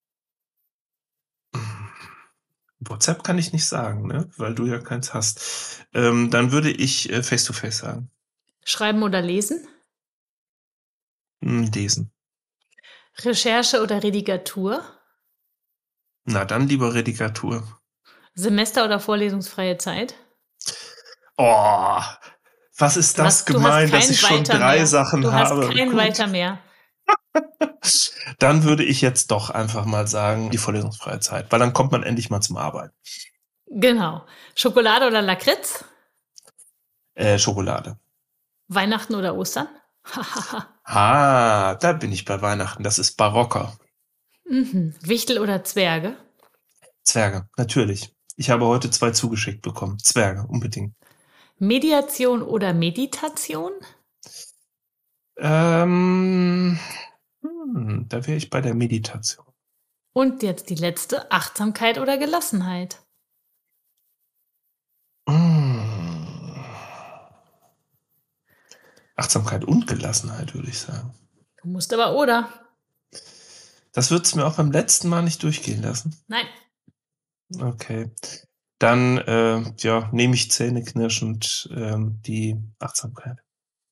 WhatsApp kann ich nicht sagen, ne? Weil du ja keins hast. Ähm, dann würde ich äh, Face-to-Face sagen. Schreiben oder lesen? Hm, lesen. Recherche oder Redigatur? Na, dann lieber Redigatur. Semester oder vorlesungsfreie Zeit? Oh, was ist Du das hast, du gemein, hast dass kein ich schon Weiter drei mehr. Sachen Du habe. hast kein Gut. Weiter mehr. Dann würde ich jetzt doch einfach mal sagen, die vorlesungsfreie Zeit, weil dann kommt man endlich mal zum Arbeiten. Genau. Schokolade oder Lakritz? Äh, Schokolade. Weihnachten oder Ostern? Ah, da bin ich bei Weihnachten. Das ist barocker. Mhm. Wichtel oder Zwerge? Zwerge, natürlich. Ich habe heute zwei zugeschickt bekommen. Zwerge, unbedingt. Mediation oder Meditation? Ähm, hm, da wäre ich bei der Meditation. Und jetzt die letzte, Achtsamkeit oder Gelassenheit? Hm. Achtsamkeit und Gelassenheit, würde ich sagen. Du musst aber oder? Das würdest du mir auch beim letzten Mal nicht durchgehen lassen. Nein. Okay. Dann äh, ja, nehme ich zähneknirschend ähm, die Achtsamkeit.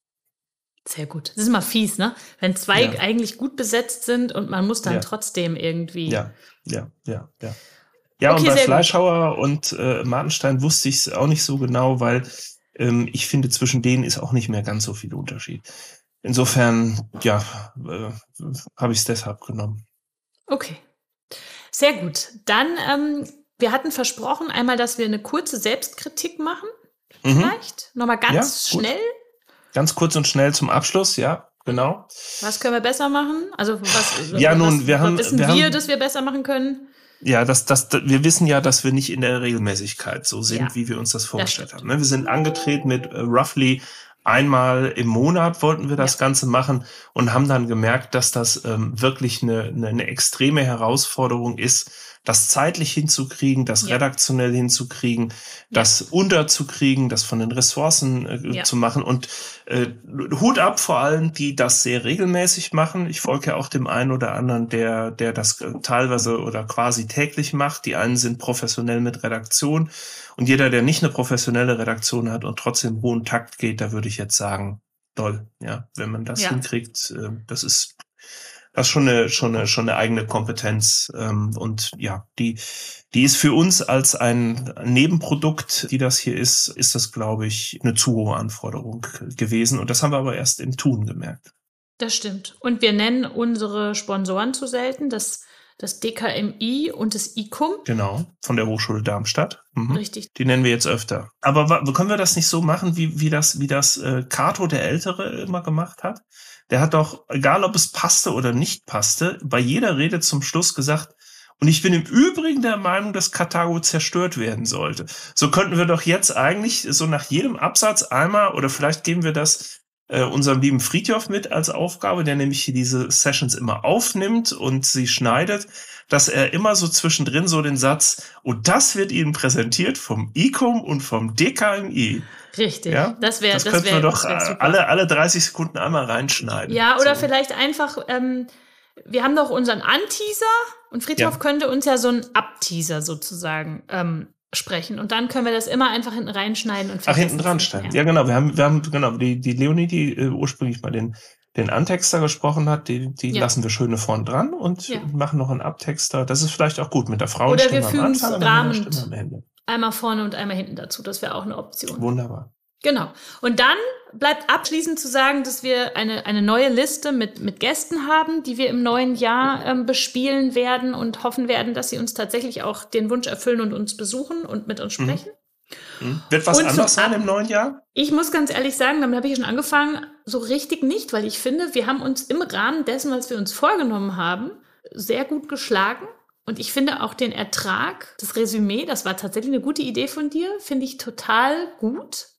Sehr gut. Das ist immer fies, ne? Wenn zwei Ja. eigentlich gut besetzt sind und man muss dann Ja. trotzdem irgendwie. Ja, ja, ja, ja. Ja, Okay, und bei sehr gut. Fleischhauer und äh, Martenstein wusste ich es auch nicht so genau, weil ähm, ich finde, zwischen denen ist auch nicht mehr ganz so viel Unterschied. Insofern, ja, äh, habe ich es deshalb genommen. Okay. Sehr gut. Dann, ähm, wir hatten versprochen einmal, dass wir eine kurze Selbstkritik machen. Mhm. Vielleicht? Nochmal ganz Ja, gut. schnell. Ganz kurz und schnell zum Abschluss, ja, genau. Was können wir besser machen? Also was, Ja, was, nun, wir was haben- wissen wir wir, haben- dass wir besser machen können? Ja, das, das, das, wir wissen ja, dass wir nicht in der Regelmäßigkeit so sind, Ja, wie wir uns das vorgestellt stimmt. haben. ne? Wir sind angetreten mit äh, roughly einmal im Monat wollten wir das Ja. Ganze machen und haben dann gemerkt, dass das ähm, wirklich eine, eine, eine extreme Herausforderung ist, das zeitlich hinzukriegen, das Ja. redaktionell hinzukriegen, das unterzukriegen, das von den Ressourcen äh, Ja. zu machen und äh, Hut ab vor allem, die das sehr regelmäßig machen. Ich folge ja auch dem einen oder anderen, der, der das äh, teilweise oder quasi täglich macht. Die einen sind professionell mit Redaktion und jeder, der nicht eine professionelle Redaktion hat und trotzdem hohen Takt geht, da würde ich jetzt sagen, toll, ja, wenn man das Ja. hinkriegt, äh, das ist das ist schon eine schon eine schon eine eigene Kompetenz ähm, und ja, die die ist für uns als ein Nebenprodukt, die das hier ist, ist das, glaube ich, eine zu hohe Anforderung gewesen und das haben wir aber erst im Tun gemerkt. Das stimmt. Und wir nennen unsere Sponsoren zu selten, das, das D K M I und das I C U M. Genau, von der Hochschule Darmstadt. Mhm. Richtig. Die nennen wir jetzt öfter. Aber wa- können wir das nicht so machen, wie, wie das, wie das äh, Cato, der Ältere, immer gemacht hat? Der hat doch, egal ob es passte oder nicht passte, bei jeder Rede zum Schluss gesagt, und ich bin im Übrigen der Meinung, dass Karthago zerstört werden sollte. So könnten wir doch jetzt eigentlich so nach jedem Absatz einmal, oder vielleicht geben wir das äh, unserem lieben Friedhof mit als Aufgabe, der nämlich hier diese Sessions immer aufnimmt und sie schneidet, dass er immer so zwischendrin so den Satz, und das wird Ihnen präsentiert vom I C U M und vom D K M I. Richtig. Ja? Das wäre Das das könnten wär, wir doch das wär super. alle, alle dreißig Sekunden einmal reinschneiden. Ja, oder so. vielleicht einfach, ähm, wir haben doch unseren Anteaser und Friedhof Ja. könnte uns ja so einen Abteaser sozusagen ähm, sprechen. Und dann können wir das immer einfach hinten reinschneiden und Ach, vergessen hinten dran es nicht stellen. mehr. Ja, genau. Wir haben, wir haben, genau, die, die Leonie, die äh, ursprünglich mal den, den Antexter gesprochen hat, die, die Ja. lassen wir schöne vorn dran und Ja. machen noch einen Abtexter. Das ist vielleicht auch gut mit der Frauenstimme Oder wir am fügen's Anfang und dann mit der rahmend. Stimme am Ende. Einmal vorne und einmal hinten dazu. Das wäre auch eine Option. Wunderbar. Genau. Und dann bleibt abschließend zu sagen, dass wir eine, eine neue Liste mit, mit Gästen haben, die wir im neuen Jahr ähm, bespielen werden und hoffen werden, dass sie uns tatsächlich auch den Wunsch erfüllen und uns besuchen und mit uns sprechen. Hm. Wird was Und zum anders sein Ab- im neuen Jahr? Ich muss ganz ehrlich sagen, damit habe ich schon angefangen, so richtig nicht, weil ich finde, wir haben uns im Rahmen dessen, was wir uns vorgenommen haben, sehr gut geschlagen. Und ich finde auch den Ertrag, das Resümee, das war tatsächlich eine gute Idee von dir, finde ich total gut.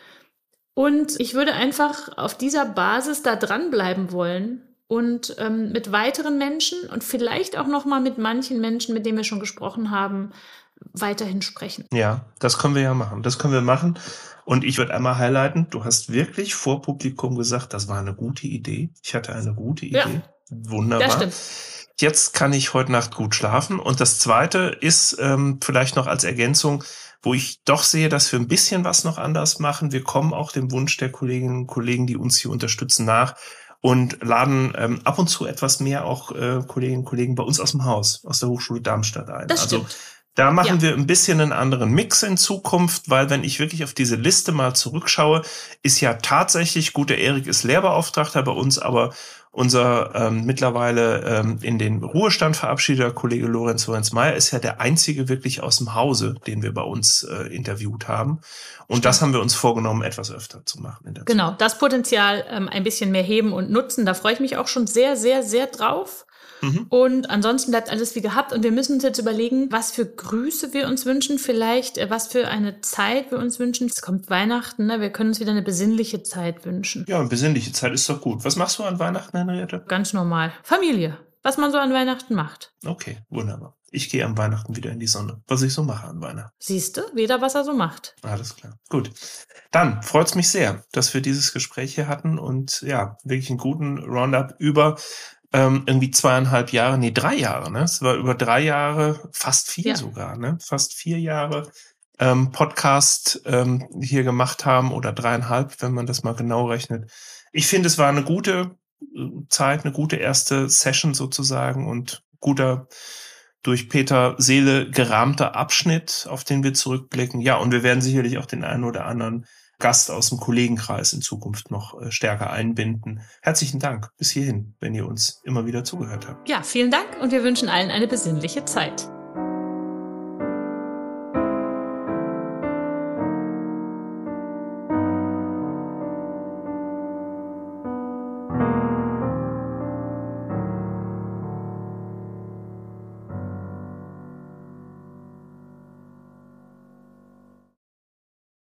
Und ich würde einfach auf dieser Basis da dranbleiben wollen und ähm, mit weiteren Menschen und vielleicht auch noch mal mit manchen Menschen, mit denen wir schon gesprochen haben, weiterhin sprechen. Ja, das können wir ja machen. Das können wir machen. Und ich würde einmal highlighten, du hast wirklich vor Publikum gesagt, das war eine gute Idee. Ich hatte eine gute Idee. Ja, wunderbar. Das stimmt. Jetzt kann ich heute Nacht gut schlafen. Und das Zweite ist ähm, vielleicht noch als Ergänzung, wo ich doch sehe, dass wir ein bisschen was noch anders machen. Wir kommen auch dem Wunsch der Kolleginnen und Kollegen, die uns hier unterstützen, nach und laden ähm, ab und zu etwas mehr auch äh, Kolleginnen und Kollegen bei uns aus dem Haus, aus der Hochschule Darmstadt ein. Das also stimmt. Da machen Ja. wir ein bisschen einen anderen Mix in Zukunft, weil wenn ich wirklich auf diese Liste mal zurückschaue, ist ja tatsächlich, gut, der Erik ist Lehrbeauftragter bei uns, aber unser ähm, mittlerweile ähm, in den Ruhestand verabschiedeter Kollege Lorenz Lorenz Meyer ist ja der einzige wirklich aus dem Hause, den wir bei uns äh, interviewt haben. Und Stimmt. das haben wir uns vorgenommen, etwas öfter zu machen. In der Genau, Zukunft. das Potenzial ähm, ein bisschen mehr heben und nutzen. Da freue ich mich auch schon sehr, sehr, sehr drauf. Mhm. Und ansonsten bleibt alles wie gehabt. Und wir müssen uns jetzt überlegen, was für Grüße wir uns wünschen. Vielleicht, äh, was für eine Zeit wir uns wünschen. Es kommt Weihnachten, ne? Wir können uns wieder eine besinnliche Zeit wünschen. Ja, eine besinnliche Zeit ist doch gut. Was machst du an Weihnachten, Henriette? Ganz normal. Familie. Was man so an Weihnachten macht. Okay, wunderbar. Ich gehe am Weihnachten wieder in die Sonne. Was ich so mache an Weihnachten. Siehst du, wieder was er so macht. Alles klar. Gut. Dann freut's mich sehr, dass wir dieses Gespräch hier hatten und ja, wirklich einen guten Roundup über ähm, irgendwie zweieinhalb Jahre, nee, drei Jahre, ne? Es war über drei Jahre, fast vier Ja. sogar, ne? Fast vier Jahre ähm, Podcast ähm, hier gemacht haben oder dreieinhalb, wenn man das mal genau rechnet. Ich finde, es war eine gute äh, Zeit, eine gute erste Session sozusagen und guter durch Peter Seele gerahmter Abschnitt, auf den wir zurückblicken. Ja, und wir werden sicherlich auch den einen oder anderen Gast aus dem Kollegenkreis in Zukunft noch äh, stärker einbinden. Herzlichen Dank bis hierhin, wenn ihr uns immer wieder zugehört habt. Ja, vielen Dank und wir wünschen allen eine besinnliche Zeit.